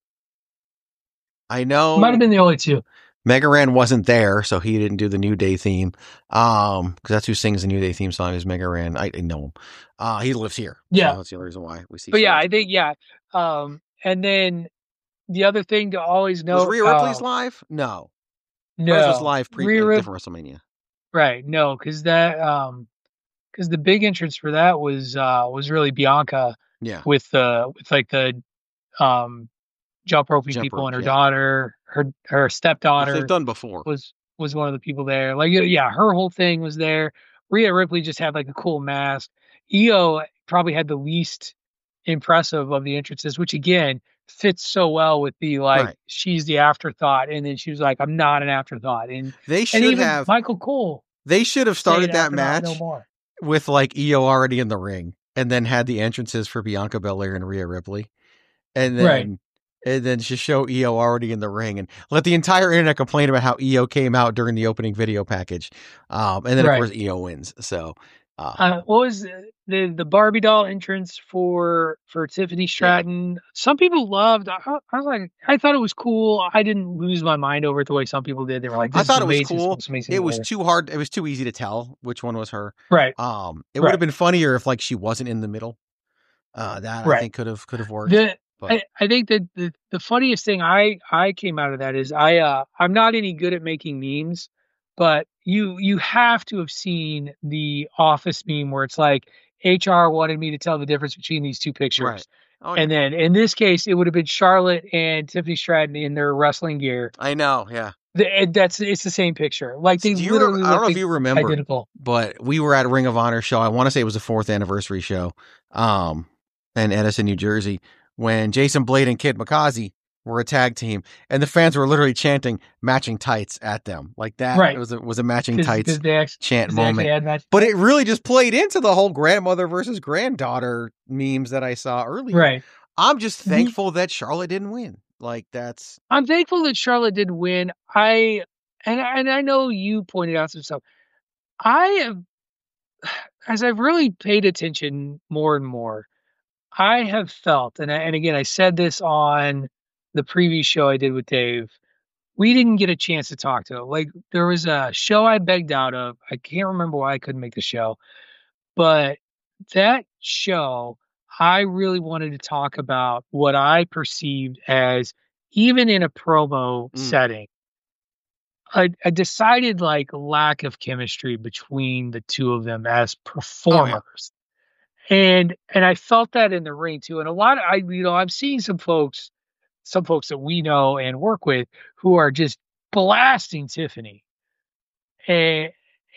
I know. Might have been the only two. Mega Ran wasn't there, so he didn't do the New Day theme. Um, because that's who sings the New Day theme song is Mega Ran. I, I know him. Uh, he lives here. Yeah, so that's the only reason why we see. But yeah, I think yeah. Um, and then the other thing to always know was Rhea Ripley's uh, live? No, no, hers was live pre Rhea uh, Rip- different WrestleMania. Right, no, because that um, because the big entrance for that was uh was really Bianca. Yeah, with the with like the um jump roping Jump people rope, and her yeah. daughter, her her stepdaughter. Which they've done before. Was was one of the people there. Like yeah, her whole thing was there. Rhea Ripley just had like a cool mask. Io probably had the least impressive of the entrances, which again fits so well with the like Right. she's the afterthought, and then she was like, I'm not an afterthought. And They should and even have Michael Cole. They should have started saying that afterthought match no more. with like Io already in the ring, and then had the entrances for Bianca Belair and Rhea Ripley, and then Right. and then just show Io already in the ring, and let the entire internet complain about how Io came out during the opening video package, um, and then Right. of course Io wins. So, uh, Uh, what was the, the the Barbie doll entrance for for Tiffany Stratton? Some people loved. I, I was like, I thought it was cool. I didn't lose my mind over it the way some people did. They were like, this I thought is it was amazing. cool. This is amazing It was later. too hard. It was too easy to tell which one was her. Right. Um, it Right. would have been funnier if like she wasn't in the middle. Uh, that I Right. think could have could have worked. The but I, I think that the, the funniest thing I I came out of that is I uh I'm not any good at making memes, but you you have to have seen the Office meme where it's like H R wanted me to tell the difference between these two pictures. Right. Oh, And then in this case, it would have been Charlotte and Tiffany Stratton in their wrestling gear. I know. Yeah. The, and that's it's the same picture. Like they Do you literally rem- I don't know look if you remember, identical. but we were at a Ring of Honor show. I want to say it was the fourth anniversary show, um, in Edison, New Jersey, when Jason Blade and Kid Makazi were a tag team, and the fans were literally chanting "matching tights" at them like that. Right. It was a, was a matching 'Cause- tights 'cause they act- chant 'cause they actually moment. had match- But it really just played into the whole grandmother versus granddaughter memes that I saw earlier. Right. I'm just Mhm. thankful that Charlotte didn't win. Like that's I'm thankful that Charlotte did win. I and and I know you pointed out some stuff. I have, as I've really paid attention more and more, I have felt, and I, and again, I said this on the previous show I did with Dave. We didn't get a chance to talk to him. Like there was a show I begged out of. I can't remember why I couldn't make the show, but that show, I really wanted to talk about what I perceived as, even in a promo Mm. setting, a, a decided like lack of chemistry between the two of them as performers. And and I felt that in the ring too. And a lot of I you know, I'm seeing some folks, some folks that we know and work with who are just blasting Tiffany. And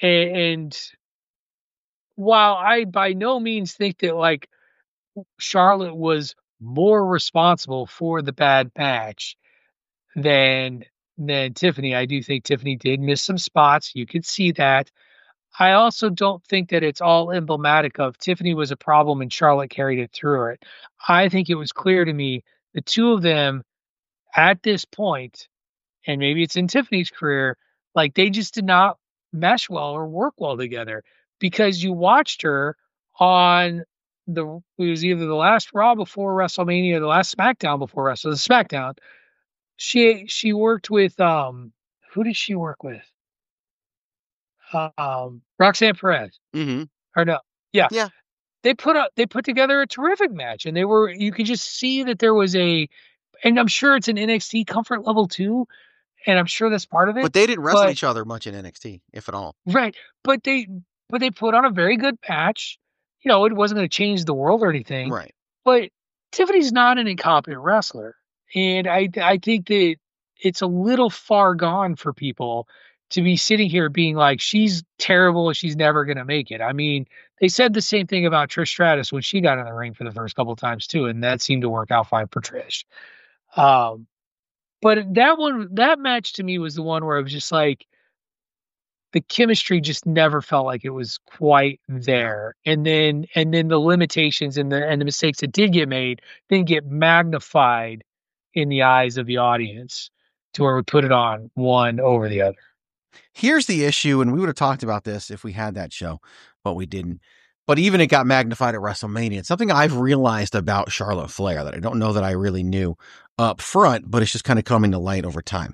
and while I by no means think that like Charlotte was more responsible for the bad match than than Tiffany, I do think Tiffany did miss some spots. You could see that. I also don't think that it's all emblematic of Tiffany was a problem and Charlotte carried it through it. I think it was clear to me the two of them at this point, and maybe it's in Tiffany's career, like they just did not mesh well or work well together, because you watched her on the, it was either the last Raw before WrestleMania or the last SmackDown before Wrestle, the SmackDown. She, she worked with, um, who did she work with? Um, Roxanne Perez. Mm-hmm. Or no. Yeah. Yeah. They put up, they put together a terrific match, and they were, you could just see that there was a, and I'm sure it's an N X T comfort level too, and I'm sure that's part of it. But they didn't wrestle but, each other much in N X T, if at all. Right. But they, but they put on a very good match. You know, it wasn't going to change the world or anything. Right. But Tiffany's not an incompetent wrestler, and I, I think that it's a little far gone for people to be sitting here being like, she's terrible and she's never going to make it. I mean, they said the same thing about Trish Stratus when she got in the ring for the first couple of times too, and that seemed to work out fine for Trish. Um, but that one, that match to me was the one where it was just like, the chemistry just never felt like it was quite there. And then, and then the limitations and the, and the mistakes that did get made didn't get magnified in the eyes of the audience to where we put it on one over the other. Here's the issue, and we would have talked about this if we had that show, but we didn't. But even it got magnified at WrestleMania. It's something I've realized about Charlotte Flair that I don't know that I really knew up front, but it's just kind of coming to light over time.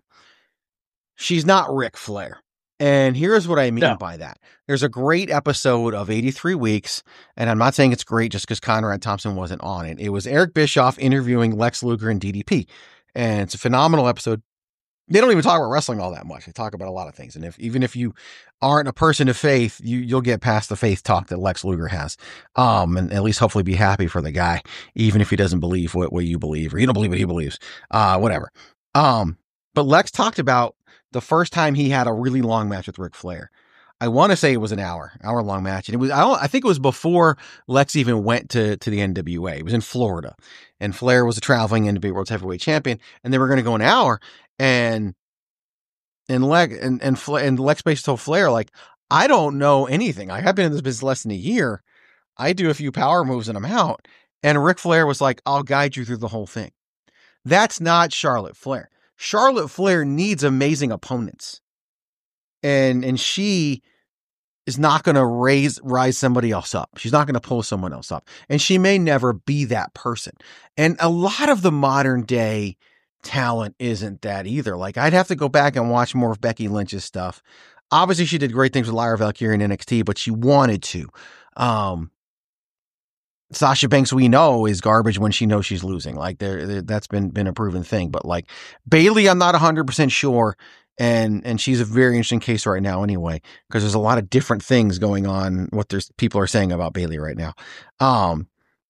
She's not Ric Flair. And here's what I mean no. by that. There's a great episode of eighty-three Weeks, and I'm not saying it's great just because Conrad Thompson wasn't on it. It was Eric Bischoff interviewing Lex Luger and D D P, and it's a phenomenal episode. They don't even talk about wrestling all that much. They talk about a lot of things. And if even if you aren't a person of faith, you, you'll get past the faith talk that Lex Luger has. Um, and at least hopefully be happy for the guy, even if he doesn't believe what, what you believe, or you don't believe what he believes, uh, whatever. Um, but Lex talked about the first time he had a really long match with Ric Flair. I want to say it was an hour, hour long match. And it was, I don't, I think it was before Lex even went to, to the N W A. It was in Florida, and Flair was a traveling N W A World Heavyweight Champion, and they were going to go an hour. And, and Lex, and, and, and Lex basically told Flair, like, I don't know anything. I have been in this business less than a year. I do a few power moves and I'm out. And Ric Flair was like, I'll guide you through the whole thing. That's not Charlotte Flair. Charlotte Flair needs amazing opponents. And, and she is not going to raise, rise somebody else up. She's not going to pull someone else up. And she may never be that person. And a lot of the modern day talent isn't that either. Like, I'd have to go back and watch more of Becky Lynch's stuff. Obviously, she did great things with Lyra Valkyria in N X T, but she wanted to. Um, Sasha Banks, we know, is garbage when she knows she's losing. Like, there, that's been been a proven thing. But like Bayley, I'm not one hundred percent sure, and and she's a very interesting case right now, anyway, because there's a lot of different things going on. What there's people are saying about Bayley right now. Um,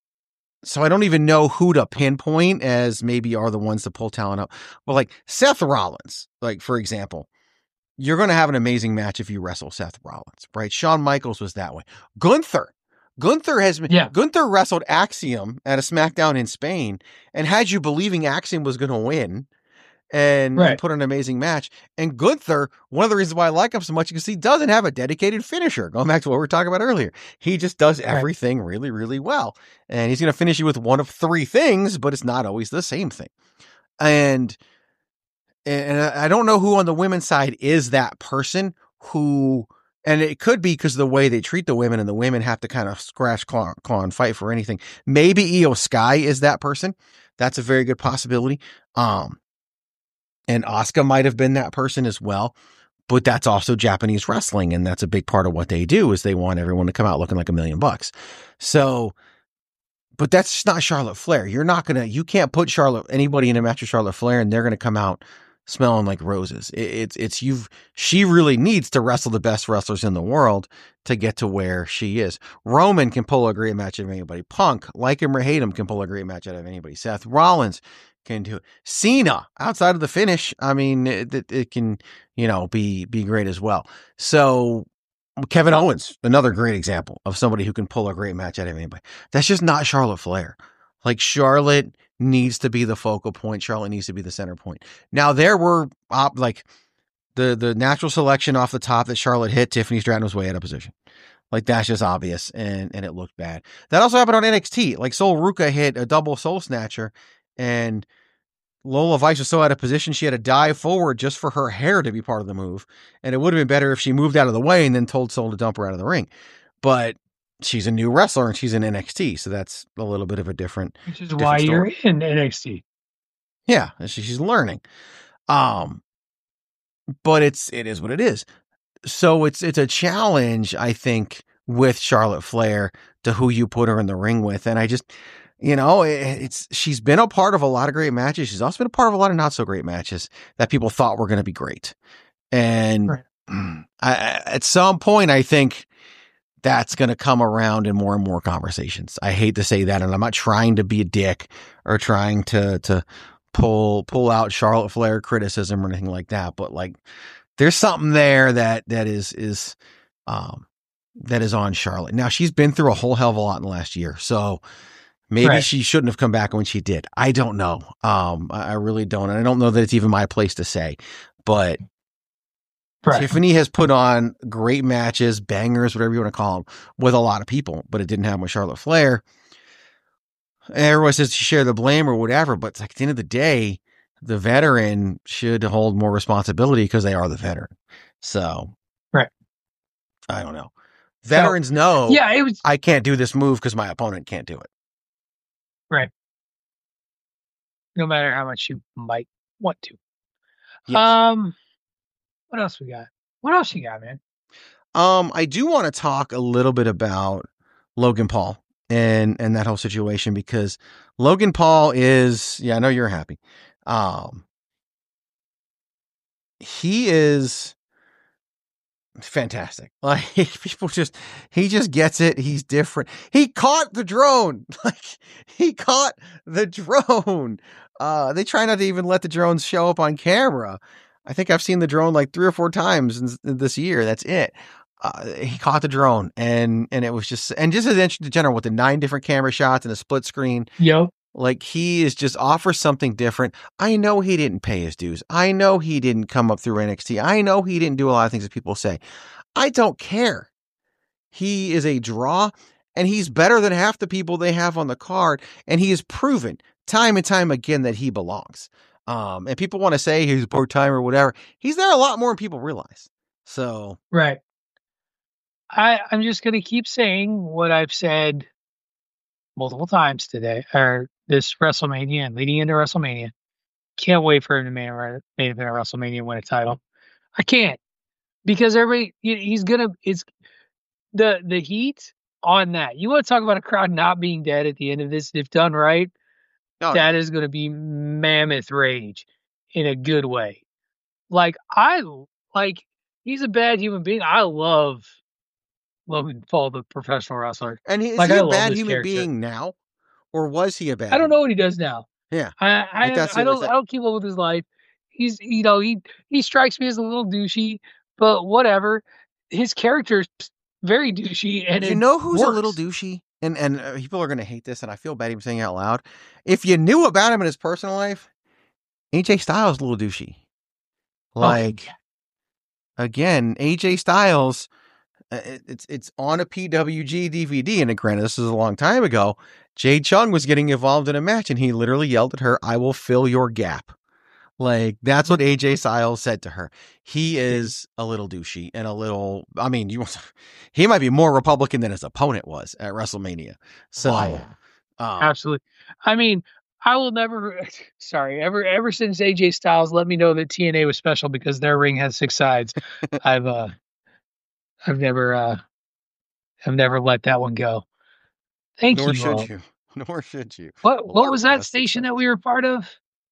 So I don't even know who to pinpoint as maybe are the ones to pull talent up. But like Seth Rollins, like, for example, you're going to have an amazing match if you wrestle Seth Rollins, right? Shawn Michaels was that way. Gunther. Gunther has been, yeah. Gunther wrestled Axiom at a SmackDown in Spain and had you believing Axiom was going to win and, right. and put an amazing match. And Gunther, one of the reasons why I like him so much is because he doesn't have a dedicated finisher. Going back to what we were talking about earlier, he just does everything right. really, really well. And he's going to finish you with one of three things, but it's not always the same thing. And, and I don't know who on the women's side is that person who, and it could be because of the way they treat the women, and the women have to kind of scratch, claw, claw and fight for anything. Maybe Io Sky is that person. That's a very good possibility. Um, And Asuka might have been that person as well, but that's also Japanese wrestling. And that's a big part of what they do is they want everyone to come out looking like a million bucks. So, but that's just not Charlotte Flair. You're not going to, you can't put Charlotte, anybody in a match with Charlotte Flair, and they're going to come out smelling like roses. It, it's, it's you've, she really needs to wrestle the best wrestlers in the world to get to where she is. Roman can pull a great match out of anybody. Punk, like him or hate him, can pull a great match out of anybody. Seth Rollins can do it. Cena, outside of the finish, I mean, it, it, it can, you know, be be great as well. So Kevin Owens, another great example of somebody who can pull a great match out of anybody. That's just not Charlotte Flair. Like, Charlotte needs to be the focal point. Charlotte needs to be the center point. Now, there were op, like the the natural selection off the top that Charlotte hit. Tiffany Stratton was way out of position. Like, that's just obvious, and and it looked bad. That also happened on N X T. Like, Sol Ruca hit a double soul snatcher, And Lola Vice was so out of position, she had to dive forward just for her hair to be part of the move. And it would have been better if she moved out of the way and then told Sol to dump her out of the ring. But she's a new wrestler and she's in N X T. So that's a little bit of a different, Which is different why story. you're in N X T. Yeah. She's learning. Um, but it's, it is what it is. So it's, it's a challenge, I think, with Charlotte Flair to who you put her in the ring with. And I just, you know, it, it's, she's been a part of a lot of great matches. She's also been a part of a lot of not so great matches that people thought were going to be great. And right. I, at some point, I think that's going to come around in more and more conversations. I hate to say that. And I'm not trying to be a dick or trying to, to pull, pull out Charlotte Flair criticism or anything like that. But like, there's something there that, that is, is, um, that is on Charlotte. Now she's been through a whole hell of a lot in the last year. So maybe right. she shouldn't have come back when she did. I don't know. Um, I, I really don't. And I don't know that it's even my place to say, but right. Tiffany has put on great matches, bangers, whatever you want to call them, with a lot of people, but it didn't happen with Charlotte Flair. Everyone says to share the blame or whatever, but at the end of the day, the veteran should hold more responsibility because they are the veteran. So, right. I don't know. Veterans so, know, yeah, it was, I can't do this move because my opponent can't do it. Right. No matter how much you might want to. Yes. Um, what else we got? What else you got, man? Um, I do want to talk a little bit about Logan Paul and and that whole situation because Logan Paul is, yeah, I know you're happy. Um, he is fantastic. Like people just, he just gets it. He's different. He caught the drone. Like he caught the drone. Uh, they try not to even let the drones show up on camera. I think I've seen the drone like three or four times in this year. That's it. Uh, he caught the drone and, and it was just, and just as interesting in general with the nine different camera shots and a split screen. Yep. Like he is just offers something different. I know he didn't pay his dues. I know he didn't come up through N X T. I know he didn't do a lot of things that people say. I don't care. He is a draw and he's better than half the people they have on the card. And he has proven time and time again that he belongs. Um, and people want to say he's part time or whatever. He's there a lot more than people realize. So, right. I, I'm just going to keep saying what I've said multiple times today, or this WrestleMania and leading into WrestleMania. Can't wait for him to main event at WrestleMania and win a title. I can't because everybody he's gonna. It's the the heat on that. You want to talk about a crowd not being dead at the end of this? If done right, oh, that is going to be mammoth rage in a good way. Like I like he's a bad human being. I love Logan Paul, the professional wrestler. And he, is like, he I a bad human character. being now? Or was he a bad I don't know what he does now. Yeah. I I, like I don't I don't keep up with his life. He's you know, he he strikes me as a little douchey, but whatever. His character's very douchey and you know who's works. a little douchey? And and uh, people are gonna hate this, and I feel bad even saying it out loud. If you knew about him in his personal life, A J Styles is a little douchey. Like oh. again, A J Styles. It's it's on a P W G D V D, and granted, this is a long time ago. Jade Chung was getting involved in a match, and he literally yelled at her, "I will fill your gap." Like that's what A J Styles said to her. He is a little douchey and a little. I mean, you he might be more Republican than his opponent was at WrestleMania. So, wow. um, absolutely. I mean, I will never. Sorry, ever ever since A J Styles let me know that T N A was special because their ring has six sides. I've uh. I've never, uh, I've never let that one go. Thank Nor you. Nor should uh, you. Nor should you. What What was that station that we were part of?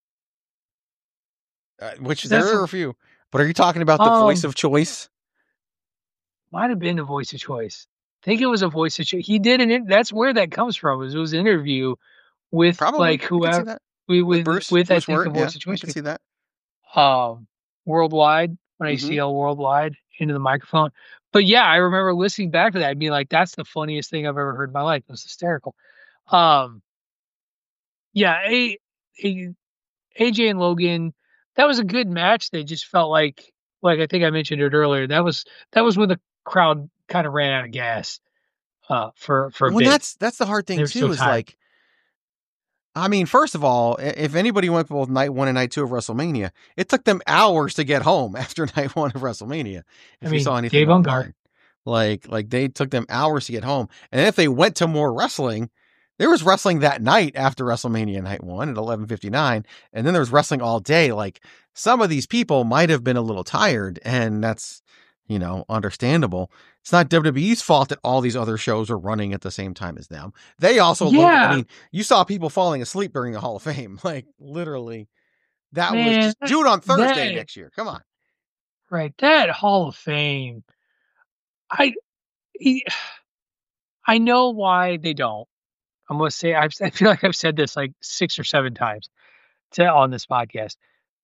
Uh, which there are a few. But are you talking about the um, voice of choice? Might have been the voice of choice. I think it was a voice of choice. He did an. That's where that comes from. It was an interview with Probably. like whoever we with with, Bruce, with Bruce I think Word, the voice yeah, of choice. I can see that. Um, worldwide when I mm-hmm. see L worldwide into the microphone. But yeah, I remember listening back to that and being like, that's the funniest thing I've ever heard in my life. It was hysterical. Um, yeah, a, a, A J and Logan, that was a good match. They just felt like, like I think I mentioned it earlier, that was that was when the crowd kind of ran out of gas uh, for, for a well, bit. That's, that's the hard thing too, is tired. like, I mean, first of all, if anybody went both night one and night two of WrestleMania, it took them hours to get home after night one of WrestleMania. If I you mean, saw anything Dave online. Ungar. Like, like they took them hours to get home. And if they went to more wrestling, there was wrestling that night after WrestleMania night one at eleven fifty-nine. And then there was wrestling all day. Like, some of these people might have been a little tired, and that's, you know, understandable. It's not W W E's fault that all these other shows are running at the same time as them. They also, Yeah. look, I mean, you saw people falling asleep during the Hall of Fame. Like, literally, that Man, was just do it on Thursday that- next year. Come on. Right. That Hall of Fame. I, he- I know why they don't. I'm going to say, I've, I feel like I've said this like six or seven times to, on this podcast.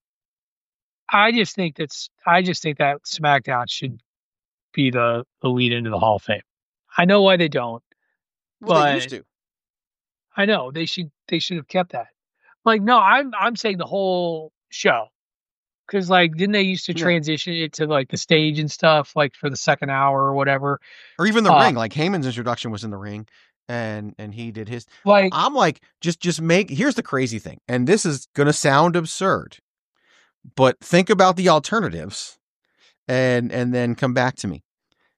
I just think that's, I just think that SmackDown should be the, the lead into the Hall of Fame. I know why they don't. Well, but they used to. I know they should, they should have kept that. Like, no, I'm, I'm saying the whole show. Cause like, didn't they used to Yeah. transition it to like the stage and stuff, like for the second hour or whatever? Or even the Uh, ring. Like, Heyman's introduction was in the ring, and and he did his. Like, I'm like, just just make. Here's the crazy thing, and this is gonna sound absurd, but think about the alternatives, and and then come back to me.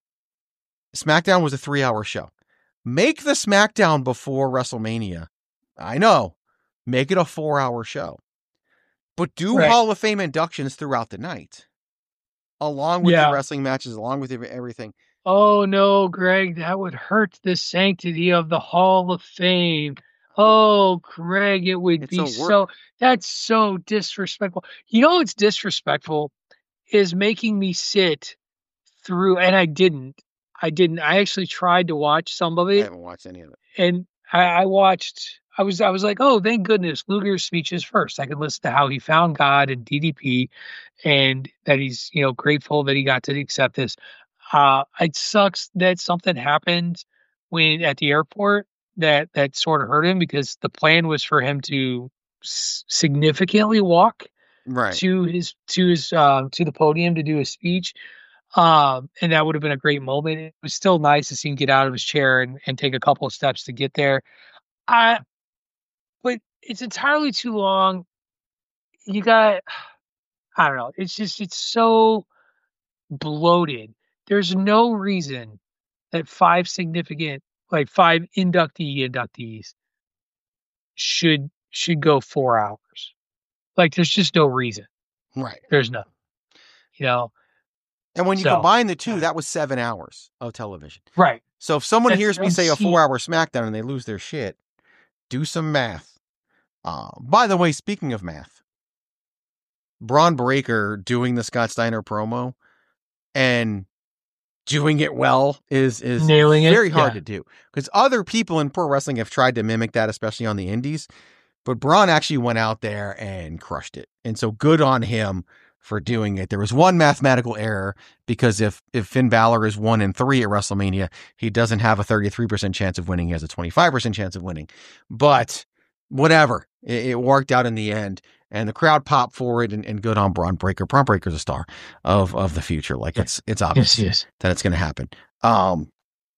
SmackDown was a three hour show. Make the SmackDown before WrestleMania. I know, make it a four hour show, but do Right. Hall of Fame inductions throughout the night, along with Yeah. your wrestling matches, along with every- everything. oh no, Greg, that would hurt the sanctity of the Hall of Fame. Oh, Greg, it would It's be a work- so, that's so disrespectful. You know what's disrespectful is making me sit through, and I didn't. I didn't. I actually tried to watch some of I it, haven't watched any of it. and I, I watched. I was. I was like, oh, thank goodness, Luger's speech is first. I can listen to how he found God and D D P, and that he's, you know, grateful that he got to accept this. Uh, it sucks that something happened when at the airport that that sort of hurt him, because the plan was for him to s- significantly walk Right. to his to his uh, to the podium to do his speech. Um, and that would have been a great moment. It was still nice to see him get out of his chair and, and take a couple of steps to get there. I, but it's entirely too long. You got, I don't know. It's just, it's so bloated. There's no reason that five significant, like five inductee inductees should, should go four hours. Like, there's just no reason. Right. There's none, you know? And when you So- combine the two, that was seven hours of television. Right. So if someone That's hears me say a insane. four hour SmackDown and they lose their shit, do some math. Uh, by the way, speaking of math, Braun Breaker doing the Scott Steiner promo and doing it well is is Nailing it, very hard yeah. to do, because other people in pro wrestling have tried to mimic that, especially on the indies. But Braun actually went out there and crushed it. And so good on him for doing it. There was one mathematical error, because if, if Finn Balor is one and three at WrestleMania, he doesn't have a thirty-three percent chance of winning. He has a twenty-five percent chance of winning. But whatever, it, it worked out in the end, and the crowd popped for it, and, and good on Braun Breaker. Braun Breaker's a star of, of the future. Like, it's, it's obvious Yes, yes. that it's going to happen. Um,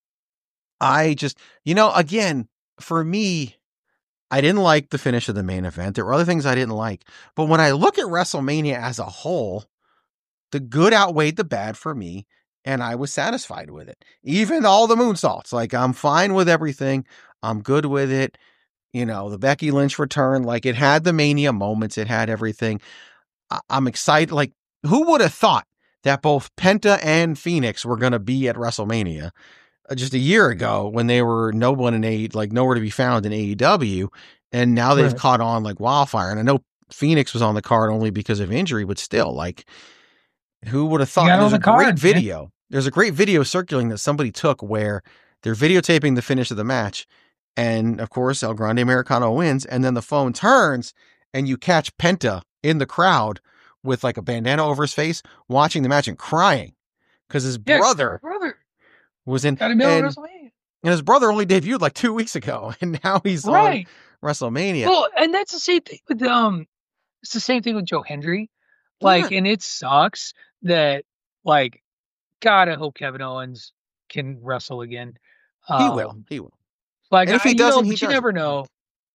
I just, you know, again, for me, I didn't like the finish of the main event. There were other things I didn't like. But when I look at WrestleMania as a whole, the good outweighed the bad for me, and I was satisfied with it. Even all the moonsaults. Like, I'm fine with everything. I'm good with it. You know, the Becky Lynch return, like, it had the Mania moments. It had everything. I- I'm excited. Like, who would have thought that both Penta and Phoenix were going to be at WrestleMania just a year ago, when they were no one in a like nowhere to be found in A E W, and now they've Right. caught on like wildfire. And I know Phoenix was on the card only because of injury, but still, like, who would have thought? got on There's the a great card, man. video. There's a great video circulating that somebody took where they're videotaping the finish of the match, and of course El Grande Americano wins, and then the phone turns and you catch Penta in the crowd with like a bandana over his face, watching the match and crying because his Yeah, brother brother. was in. Got him in on and, WrestleMania. and his brother only debuted like two weeks ago, and now he's Right. on WrestleMania. Well, and that's the same thing with um it's the same thing with Joe Hendry. Like, Yeah. and it sucks that, like, God, I hope Kevin Owens can wrestle again. he Um, will. He will. Like, And if I- he you know, doesn't, he but you doesn't. never know.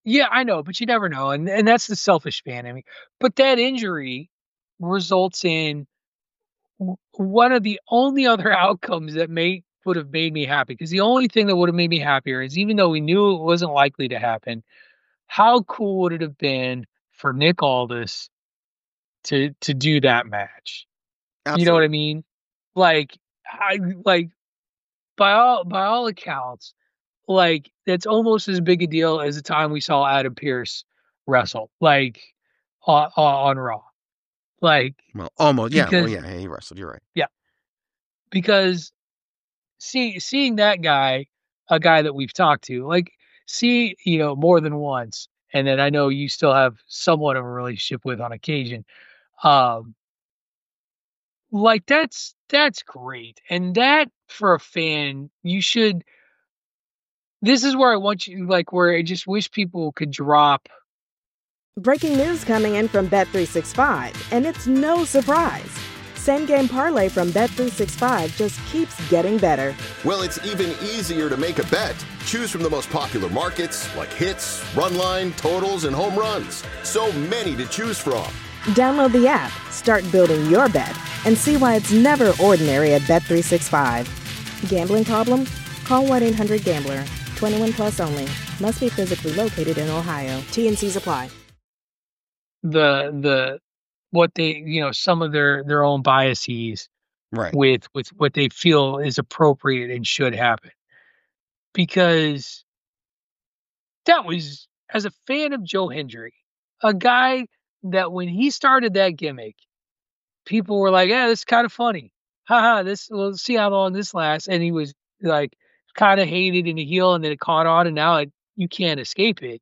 Yeah, I know, but you never know, and and that's the selfish fan in me. But that injury results in w- one of the only other outcomes that may would have made me happy. Because the only thing that would have made me happier is, even though we knew it wasn't likely to happen, how cool would it have been for Nick Aldis to to do that match? Absolutely. You know what I mean? Like, I like by all by all accounts, like, that's almost as big a deal as the time we saw Adam Pearce wrestle, like, on, on Raw. Like, Well, almost. Yeah. Well, because yeah. He wrestled. You're right. yeah, because see, seeing that guy, a guy that we've talked to, like, see, you know, more than once, and then I know you still have somewhat of a relationship with on occasion. Um, like that's that's great, and that for a fan, you should. This is where I want you, like, where I just wish people could drop. Breaking news coming in from Bet three sixty-five, and it's no surprise. Same game parlay from Bet three sixty-five just keeps getting better. Well, it's even easier to make a bet. Choose from the most popular markets like hits, run line, totals, and home runs. So many to choose from. Download the app, start building your bet, and see why it's never ordinary at Bet three sixty-five. Gambling problem? Call one eight hundred gambler. twenty-one plus only. Must be physically located in Ohio. T and C's apply. the the what they, you know, some of their their own biases Right. with with what they feel is appropriate and should happen, because that was, as a fan of Joe Hendry, a guy that when he started that gimmick, people were like, yeah, this is kind of funny, haha, this, we'll see how long this lasts. And he was like kind of hated in the heel, and then it caught on, and now it, you can't escape it.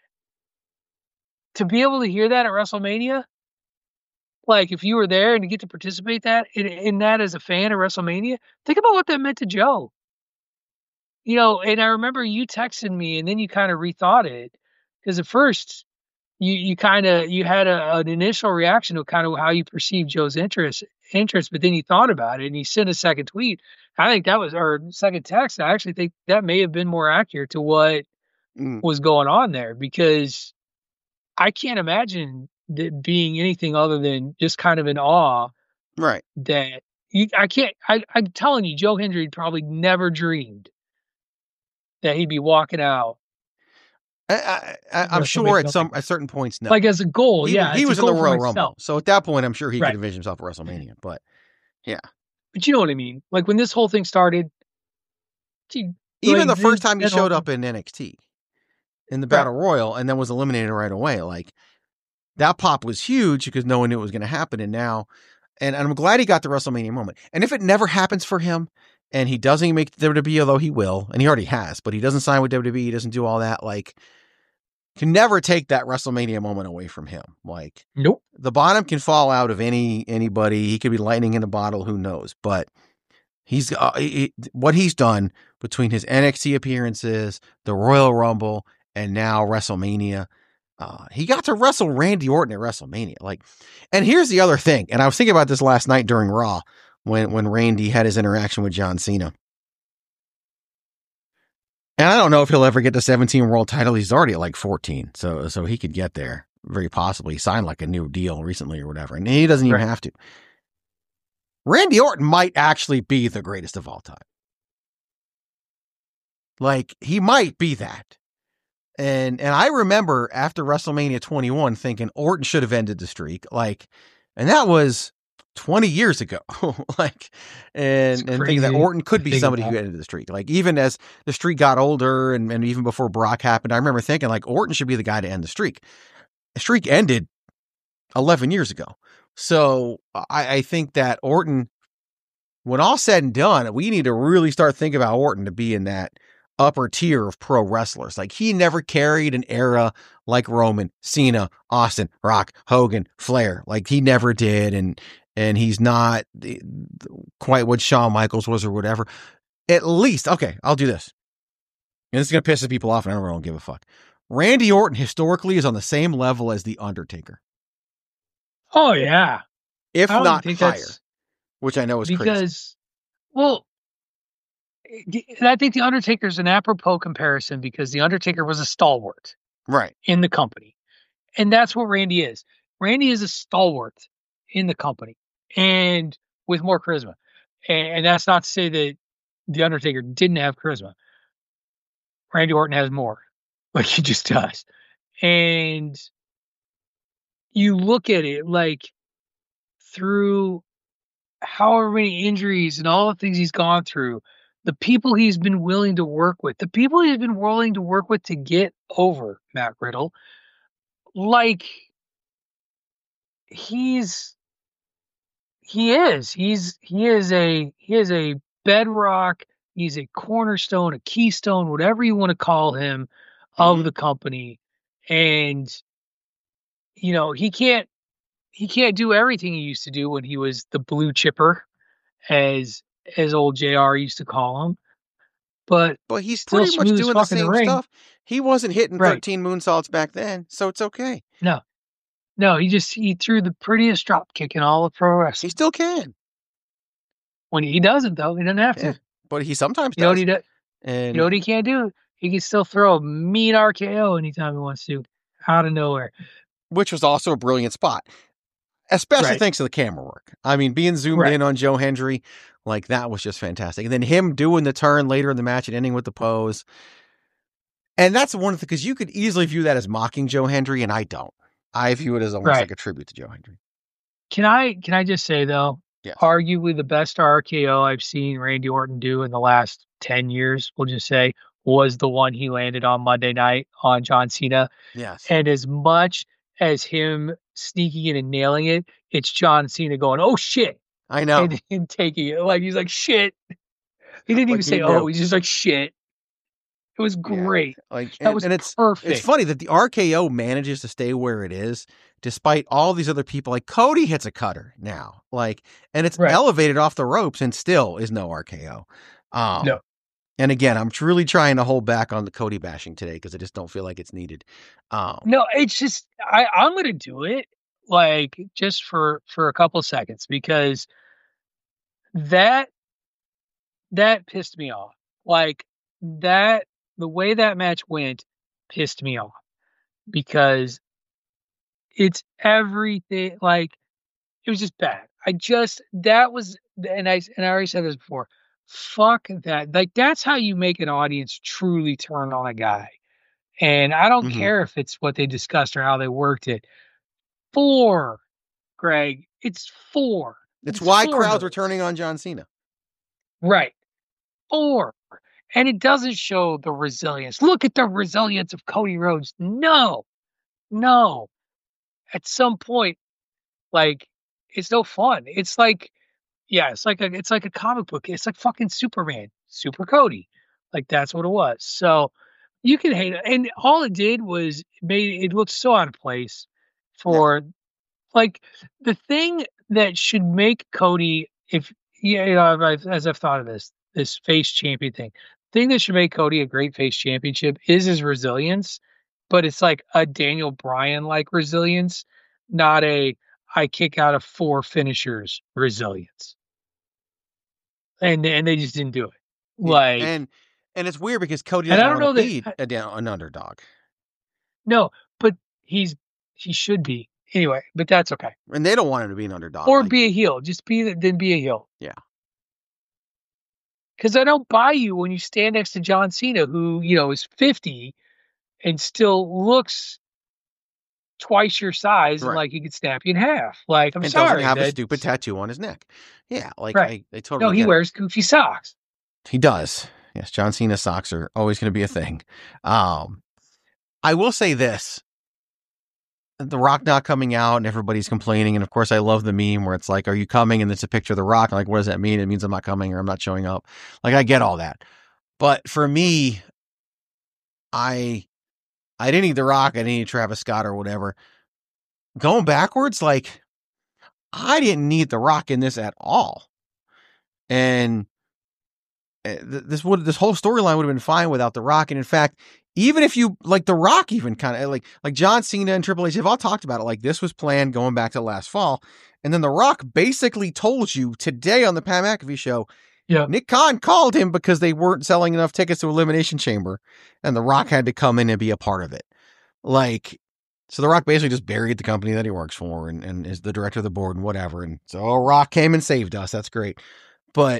To be able to hear that at WrestleMania, like, if you were there and to get to participate that in, in that as a fan of WrestleMania, think about what that meant to Joe. You know, and I remember you texting me, and then you kind of rethought it, because at first you you kind of you had a, an initial reaction to kind of how you perceived Joe's interest interest, but then you thought about it and you sent a second tweet. I think that was, or second text. I actually think that may have been more accurate to what Mm. was going on there, because I can't imagine that being anything other than just kind of in awe Right. that you, I can't, I, I'm telling you, Joe Hendry probably never dreamed that he'd be walking out. I, I, I'm sure at some at certain points, no. Like, as a goal, he, yeah. he it's was a in the goal for Royal myself. Rumble, so at that point, I'm sure he Right. could envision himself at WrestleMania. But yeah, But you know what I mean? Like, when this whole thing started, gee, even like, the first this- time he that showed whole- up in N X T in the Battle Royal and then was eliminated right away, like that pop was huge because no one knew it was going to happen. And now, and, and I'm glad he got the WrestleMania moment. And if it never happens for him and he doesn't make W W E, although he will, and he already has, but he doesn't sign with W W E, he doesn't do all that, like, can never take that WrestleMania moment away from him. Like, nope. The bottom can fall out of any anybody. He could be lightning in a bottle, who knows? But he's uh, he, what he's done between his N X T appearances, the Royal Rumble, and now WrestleMania. Uh, he got to wrestle Randy Orton at WrestleMania. Like, and here's the other thing. And I was thinking about this last night during Raw when when Randy had his interaction with John Cena. And I don't know if he'll ever get the seventeen world title. He's already at like fourteen. So, so he could get there very possibly. He signed like a new deal recently or whatever. And he doesn't even Right. have to. Randy Orton might actually be the greatest of all time. Like, he might be that. And, and I remember after WrestleMania twenty-one thinking Orton should have ended the streak. Like, and that was twenty years ago. like, and, and thinking that crazy Orton could to be think somebody who about. ended the streak. Like, even as the streak got older and, and even before Brock happened, I remember thinking like Orton should be the guy to end the streak. The streak ended eleven years ago. So I, I think that Orton, when all said and done, we need to really start thinking about Orton to be in that upper tier of pro wrestlers. Like, he never carried an era like Roman, Cena, Austin, Rock, Hogan, Flair. Like, he never did. And, and he's not the, the, quite what Shawn Michaels was or whatever. At least, okay, I'll do this. And this is going to piss some people off, and I don't give a fuck. Randy Orton historically is on the same level as The Undertaker, Oh, yeah. if I don't not think higher, that's- which I know is crazy. because, well, I think The Undertaker's an apropos comparison because The Undertaker was a stalwart. right in the company. And that's what Randy is. Randy is a stalwart in the company and with more charisma. And, and that's not to say that The Undertaker didn't have charisma. Randy Orton has more, like he just does. And you look at it like through however many injuries and all the things he's gone through, the people he's been willing to work with, the people he's been willing to work with to get over Matt Riddle, like he's he is he's he is a he is a bedrock, he's a cornerstone, a keystone, whatever you want to call him, of the company. And you know, he can't he can't do everything he used to do when he was the blue chipper, as as old J R used to call him. But but he's still pretty much smooth as doing the fuck in the same ring. stuff. He wasn't hitting Right. thirteen moonsaults back then, so it's okay. No, no, he just he threw the prettiest drop kick in all of pro wrestling. He still can. When he doesn't, though, he doesn't have to. Yeah, but he sometimes You know what does. he does? And You know what he can't do? He can still throw a mean R K O anytime he wants to, out of nowhere. which was also a brilliant spot, especially Right. thanks to the camera work. I mean, being zoomed Right. in on Joe Hendry, like that was just fantastic. And then him doing the turn later in the match and ending with the pose. And that's one of the, because you could easily view that as mocking Joe Hendry, and I don't. I view it as almost Right. like a tribute to Joe Hendry. Can I can I just say though, Yes. arguably the best R K O I've seen Randy Orton do in the last ten years, we'll just say, was the one he landed on Monday night on John Cena. Yes. And as much as him sneaking in and nailing it, it's John Cena going, "Oh shit," I know. and, and taking it like he's like shit. He didn't Like even he say, knew. "Oh," he's just like shit. It was great. Like, That and, was and it's perfect. it's funny that the R K O manages to stay where it is despite all these other people. Like Cody hits a cutter now, like, and it's Right. elevated off the ropes and still is no R K O. Um, No. And again, I'm truly trying to hold back on the Cody bashing today because I just don't feel like it's needed. Um, No, it's just I, I'm gonna do it like just for for a couple seconds because that that pissed me off. Like that the way that match went pissed me off because it's everything like it was just bad. I just that was and I and I already said this before. Fuck that. Like that's how you make an audience truly turn on a guy. And I don't Mhm. care if it's what they discussed or how they worked it. Four, Greg. It's four. it's why four crowds of are turning on John Cena. Right. Four. And it doesn't show the resilience. Look at the resilience of Cody Rhodes. No. No. At some point, like, it's no fun. It's like, yeah, it's like a it's like a comic book. It's like fucking Superman. Super Cody. Like that's what it was. So you can hate it. And all it did was it made it look so out of place for like the thing that should make Cody, if yeah, you know, I've, as I've thought of this, this face champion thing, thing that should make Cody a great face championship is his resilience, but it's like a Daniel Bryan like resilience, not a I kick out of four finishers resilience. And and they just didn't do it. Like and and it's weird because Cody And doesn't I don't want know to be that- a, down- an underdog, no, but he's he should be anyway. But that's okay. and they don't want him to be an underdog. Or like- be a heel. Just be the, then be a heel. Yeah. Because I don't buy you when you stand next to John Cena, who you know is fifty and still looks twice your size, and Right. like he could snap you in half. Like I'm and sorry, doesn't have a that- stupid tattoo on his neck. Yeah, like Right. I, I totally No, he get it. wears goofy socks. He does. Yes, John Cena socks are always going to be a thing. Um, I will say this. The Rock not coming out and everybody's complaining. And of course, I love the meme where it's like, are you coming? And it's a picture of The Rock. I'm like, what does that mean? It means I'm not coming or I'm not showing up. Like, I get all that. But for me, I I didn't need The Rock. I didn't need Travis Scott or whatever. Going backwards, like, I didn't need The Rock in this at all. And uh, th- this would this whole storyline would have been fine without The Rock. And in fact, even if you like The Rock, even kind of like like John Cena and Triple H have all talked about it. Like this was planned going back to last fall, and then The Rock basically told you today on the Pat McAfee show. Yeah, Nick Khan called him because they weren't selling enough tickets to Elimination Chamber, and The Rock had to come in and be a part of it. Like, so The Rock basically just buried the company that he works for and, and is the director of the board and whatever. And so oh, Rock came and saved us. That's great. But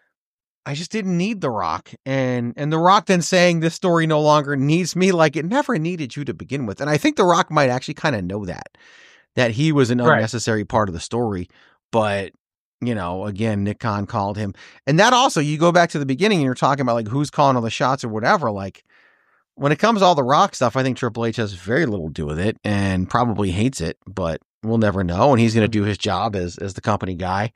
I just didn't need The Rock. And and The Rock then saying this story no longer needs me, like it never needed you to begin with. And I think The Rock might actually kind of know that, that he was an Right. unnecessary part of the story. But, you know, again, Nick Khan called him. And that also, you go back to the beginning and you're talking about like who's calling all the shots or whatever. Like when it comes to all the Rock stuff, I think Triple H has very little to do with it and probably hates it, but we'll never know. And he's going to do his job as as the company guy.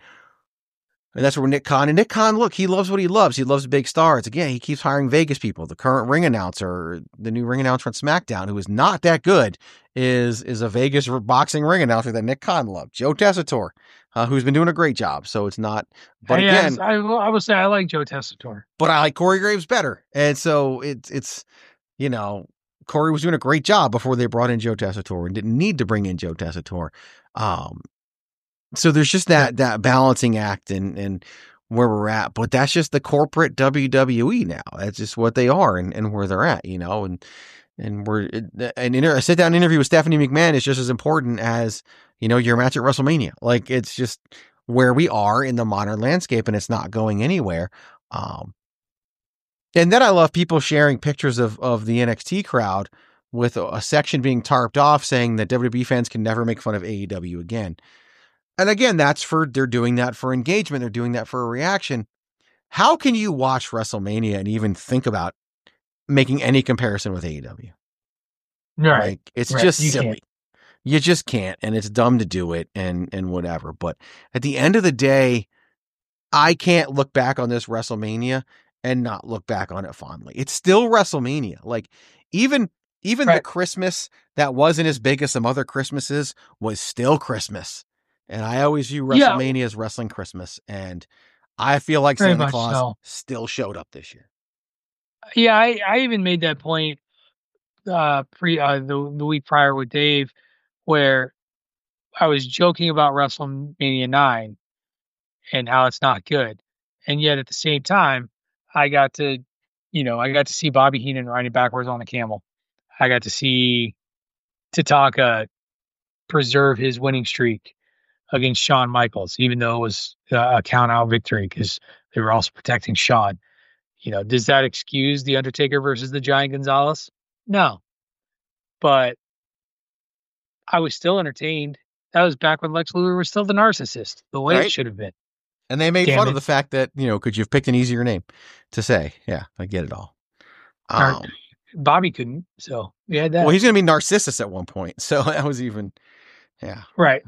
And that's where Nick Khan, and Nick Khan, look, he loves what he loves. He loves big stars. Again, he keeps hiring Vegas people. The current ring announcer, the new ring announcer on SmackDown, who is not that good, is is a Vegas boxing ring announcer that Nick Khan loved. Joe Tessitore, uh, who's been doing a great job. So it's not, but Hey, again, I, I, I would say I like Joe Tessitore. but I like Corey Graves better. And so it's, it's, you know, Corey was doing a great job before they brought in Joe Tessitore and didn't need to bring in Joe Tessitore. Um, so there's just that, that balancing act and, and where we're at, but that's just the corporate W W E now. That's just what they are and, and where they're at, you know, and, and we're, an inter, a sit down interview with Stephanie McMahon is just as important as, you know, your match at WrestleMania. Like it's just where we are in the modern landscape and it's not going anywhere. Um, And then I love people sharing pictures of, of the N X T crowd with a, a section being tarped off saying that W W E fans can never make fun of A E W again. And again, that's for, they're doing that for engagement. They're doing that for a reaction. How can you watch WrestleMania and even think about making any comparison with A E W? Right. Like, it's Right. just You silly. can't. You just can't. And it's dumb to do it and, and whatever. But at the end of the day, I can't look back on this WrestleMania and not look back on it fondly. It's still WrestleMania. Like even, even the Right. Christmas that wasn't as big as some other Christmases was still Christmas. And I always view Yeah. WrestleMania as wrestling Christmas. And I feel like Very Santa much Claus so. still showed up this year. Yeah, I, I even made that point uh pre uh, the the week prior with Dave, where I was joking about WrestleMania nine and how it's not good, and yet at the same time, I got to, you know, I got to see Bobby Heenan riding backwards on a camel. I got to see Tatanka preserve his winning streak against Shawn Michaels, even though it was uh, a count out victory because they were also protecting Shawn. You know, does that excuse the Undertaker versus the Giant Gonzalez? No, but I was still entertained. That was back when Lex Luger was still the narcissist, the way Right. it should have been. And they made Damn fun it. of the fact that, you know, could you have picked an easier name to say? Yeah, I get it all. Nar- Um, Bobby couldn't, so we had that. well, he's going to be Narcissus at one point. So that was even, yeah, right.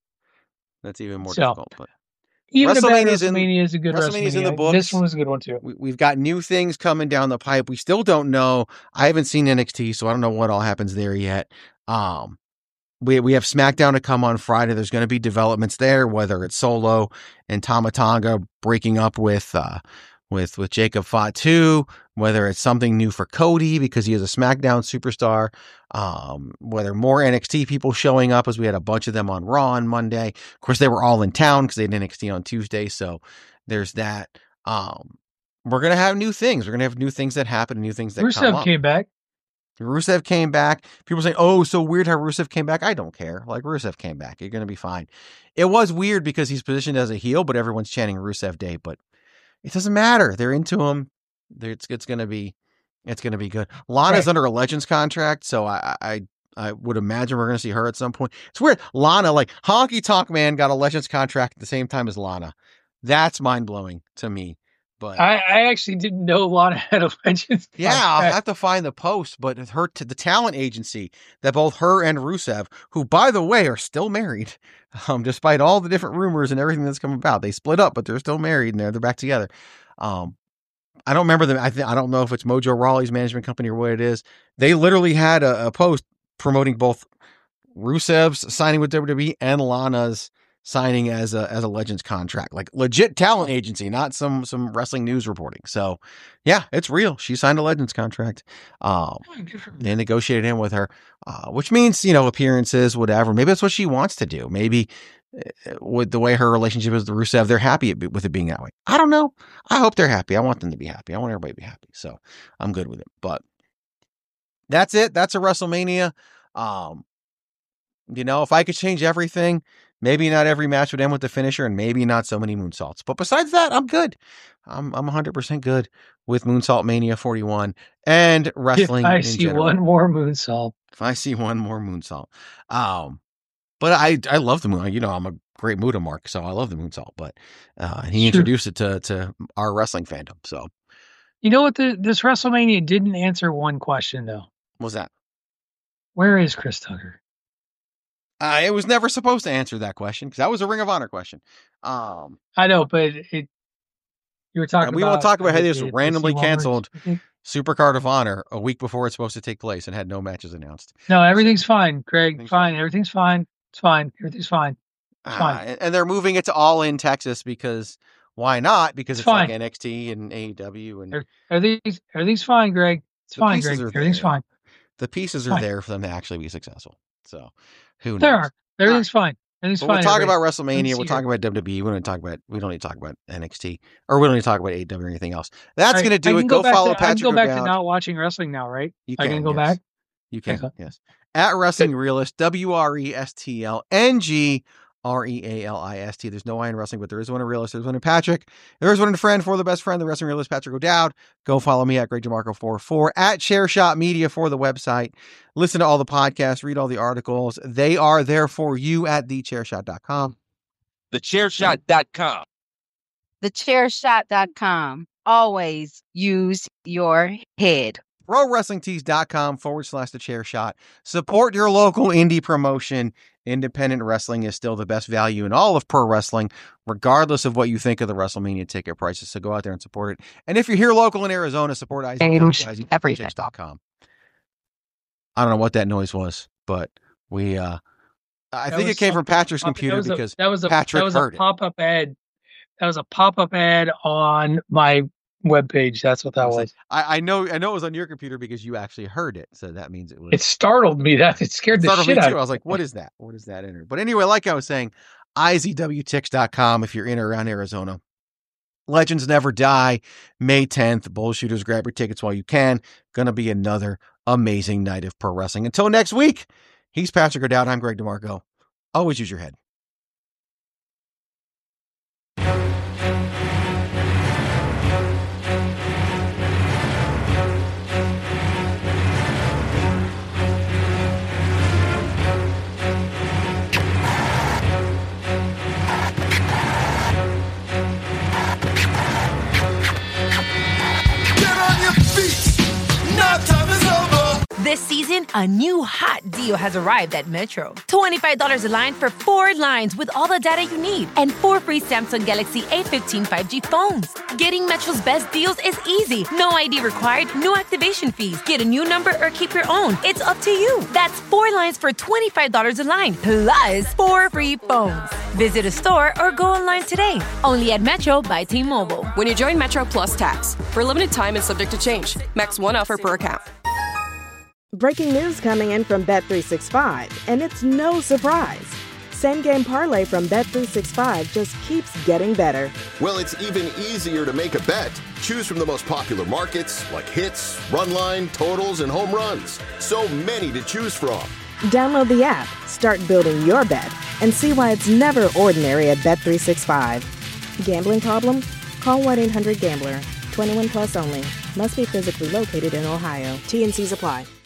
that's even more So, difficult. But Even a bad WrestleMania's in- WrestleMania is a good WrestleMania's WrestleMania. in the books. This one was a good one too. we, we've got new things coming down the pipe. We still don't know. I haven't seen N X T, so I don't know what all happens there yet. Um, we we have SmackDown to come on Friday. There's going to be developments there, whether it's Solo and Tama Tonga breaking up with uh, with with Jacob Fatu, whether it's something new for Cody because he is a SmackDown superstar, um, whether more N X T people showing up as we had a bunch of them on Raw on Monday. Of course, they were all in town because they had N X T on Tuesday, so there's that. Um, we're gonna have new things. We're gonna have new things that happen, and new things that come Rusev up. came back. Rusev came back. People saying, "Oh, so weird how Rusev came back." I don't care. Like Rusev came back. You're gonna be fine. It was weird because he's positioned as a heel, but everyone's chanting Rusev Day. But it doesn't matter. They're into him. They're, it's it's gonna be it's gonna be good. Lana's Right. under a Legends contract, so I I I would imagine we're gonna see her at some point. It's weird. Lana, like Honky Tonk Man, got a Legends contract at the same time as Lana. That's mind blowing to me. But I, I actually didn't know Lana had a Legends. yeah, I'll contract. have to find the post, but her to the talent agency that both her and Rusev, who by the way are still married, um, despite all the different rumors and everything that's come about, they split up, but they're still married and they're they're back together. Um, I don't remember them. I th- I don't know if it's Mojo Rawley's management company or what it is. They literally had a, a post promoting both Rusev's signing with W W E and Lana's signing as a as a Legends contract, like legit talent agency, not some some wrestling news reporting. So yeah, it's real. She signed a Legends contract. Um, they negotiated in with her, uh, which means, you know, appearances, whatever. Maybe that's what she wants to do. Maybe uh, with the way her relationship is with Rusev, they're happy with it being that way. I don't know. I hope they're happy. I want them to be happy. I want everybody to be happy. So I'm good with it. But That's it. That's a WrestleMania. Um, you know, if I could change everything, maybe not every match would end with the finisher and maybe not so many moonsaults. But besides that, I'm good. I'm I'm one hundred percent good with Moonsault Mania forty-one and wrestling. If I in see general. one more moonsault. If I see one more moonsault. Um, but I I love the moon. You know, I'm a great Muda Mark, so I love the moonsault. But uh, he Sure. introduced it to to our wrestling fandom. So You know what? The, this WrestleMania didn't answer one question, though. what was that? Where is Chris Tucker? Uh, it was never supposed to answer that question because that was a Ring of Honor question. Um, I know, but it. You were talking and we about. won't talk about how did- this did randomly P C Walmart- canceled Supercard of Honor a week before it's supposed to take place and had no matches announced. No, everything's fine, Greg. Everything's Fine. Everything's fine. It's fine. Everything's fine. It's Uh, fine. and, and they're moving it to All In Texas because why not? Because It's it's, like fine. N X T and A E W and Every- Everything's everything's fine, Greg. It's The fine, pieces Greg. are Everything's there. fine. the pieces are Fine. there for them to actually be successful. So who knows? There are. Everything's fine. Everything's But fine. we're talking everybody. about WrestleMania. Let's We're see talking here. about W W E. We don't need to talk about. We don't need to talk about N X T, or we don't need to talk about A E W or anything else. That's All right, going to do I it. can Go, back follow to, I Patrick can go back O'Dowd. to not watching wrestling now, right? You I can can go yes. back. You can Okay. yes. At Wrestling Realist, W R E S T L N G R E A L I S T. There's no I in wrestling, but there is one in Realist. There's one in Patrick. There's one in Friend for the best friend, the Wrestling Realist, Patrick O'Dowd. Go follow me at Greg DeMarco forty-four, at Chairshot Media for the website. Listen to all the podcasts, read all the articles. They are there for you at the chairshot dot com. the chairshot dot com. the chairshot dot com. Always use your head. ProWrestlingTees.com forward slash the chair shot. Support your local indie promotion. Independent wrestling is still the best value in all of pro wrestling, regardless of what you think of the WrestleMania ticket prices. So go out there and support it. And if you're here local in Arizona, support I Z W Everything. dot com. I don't know what that noise was, but we, uh, I That think was it came from something Patrick's pop- computer that was a- because that was a Patrick that was heard a it. pop up ad. That was a pop up ad on my webpage. That's what that I was. was like, I, I know, I know it was on your computer because you actually heard it. So that means it was. It startled me. That it scared It the startled shit me out too. of I was like, what is that? What is that enter? But anyway, like I was saying, I Z W tix dot com if you're in or around Arizona. Legends Never Die, May tenth. Bullshooters, grab your tickets while you can. Gonna be another amazing night of pro wrestling. Until next week, he's Patrick O'Dowd. I'm Greg DeMarco. Always use your head. Get on your feet. Now time is over. This season, a new hot deal has arrived at Metro. twenty-five dollars a line for four lines with all the data you need and four free Samsung Galaxy A fifteen five G phones. Getting Metro's best deals is easy. No I D required, no activation fees. Get a new number or keep your own. It's up to you. That's four lines for twenty-five dollars a line, plus four free phones. Visit a store or go online today. Only at Metro by T-Mobile. When you join Metro Plus Tax, for a limited time and subject to change. Max one offer per account. Breaking news coming in from Bet three sixty-five, and it's no surprise. Same game parlay from Bet three sixty-five just keeps getting better. Well, it's even easier to make a bet. Choose from the most popular markets like hits, run line, totals, and home runs. So many to choose from. Download the app, start building your bet, and see why it's never ordinary at Bet three sixty-five. Gambling problem? Call one eight hundred gambler. twenty-one plus only. Must be physically located in Ohio. T and C's apply.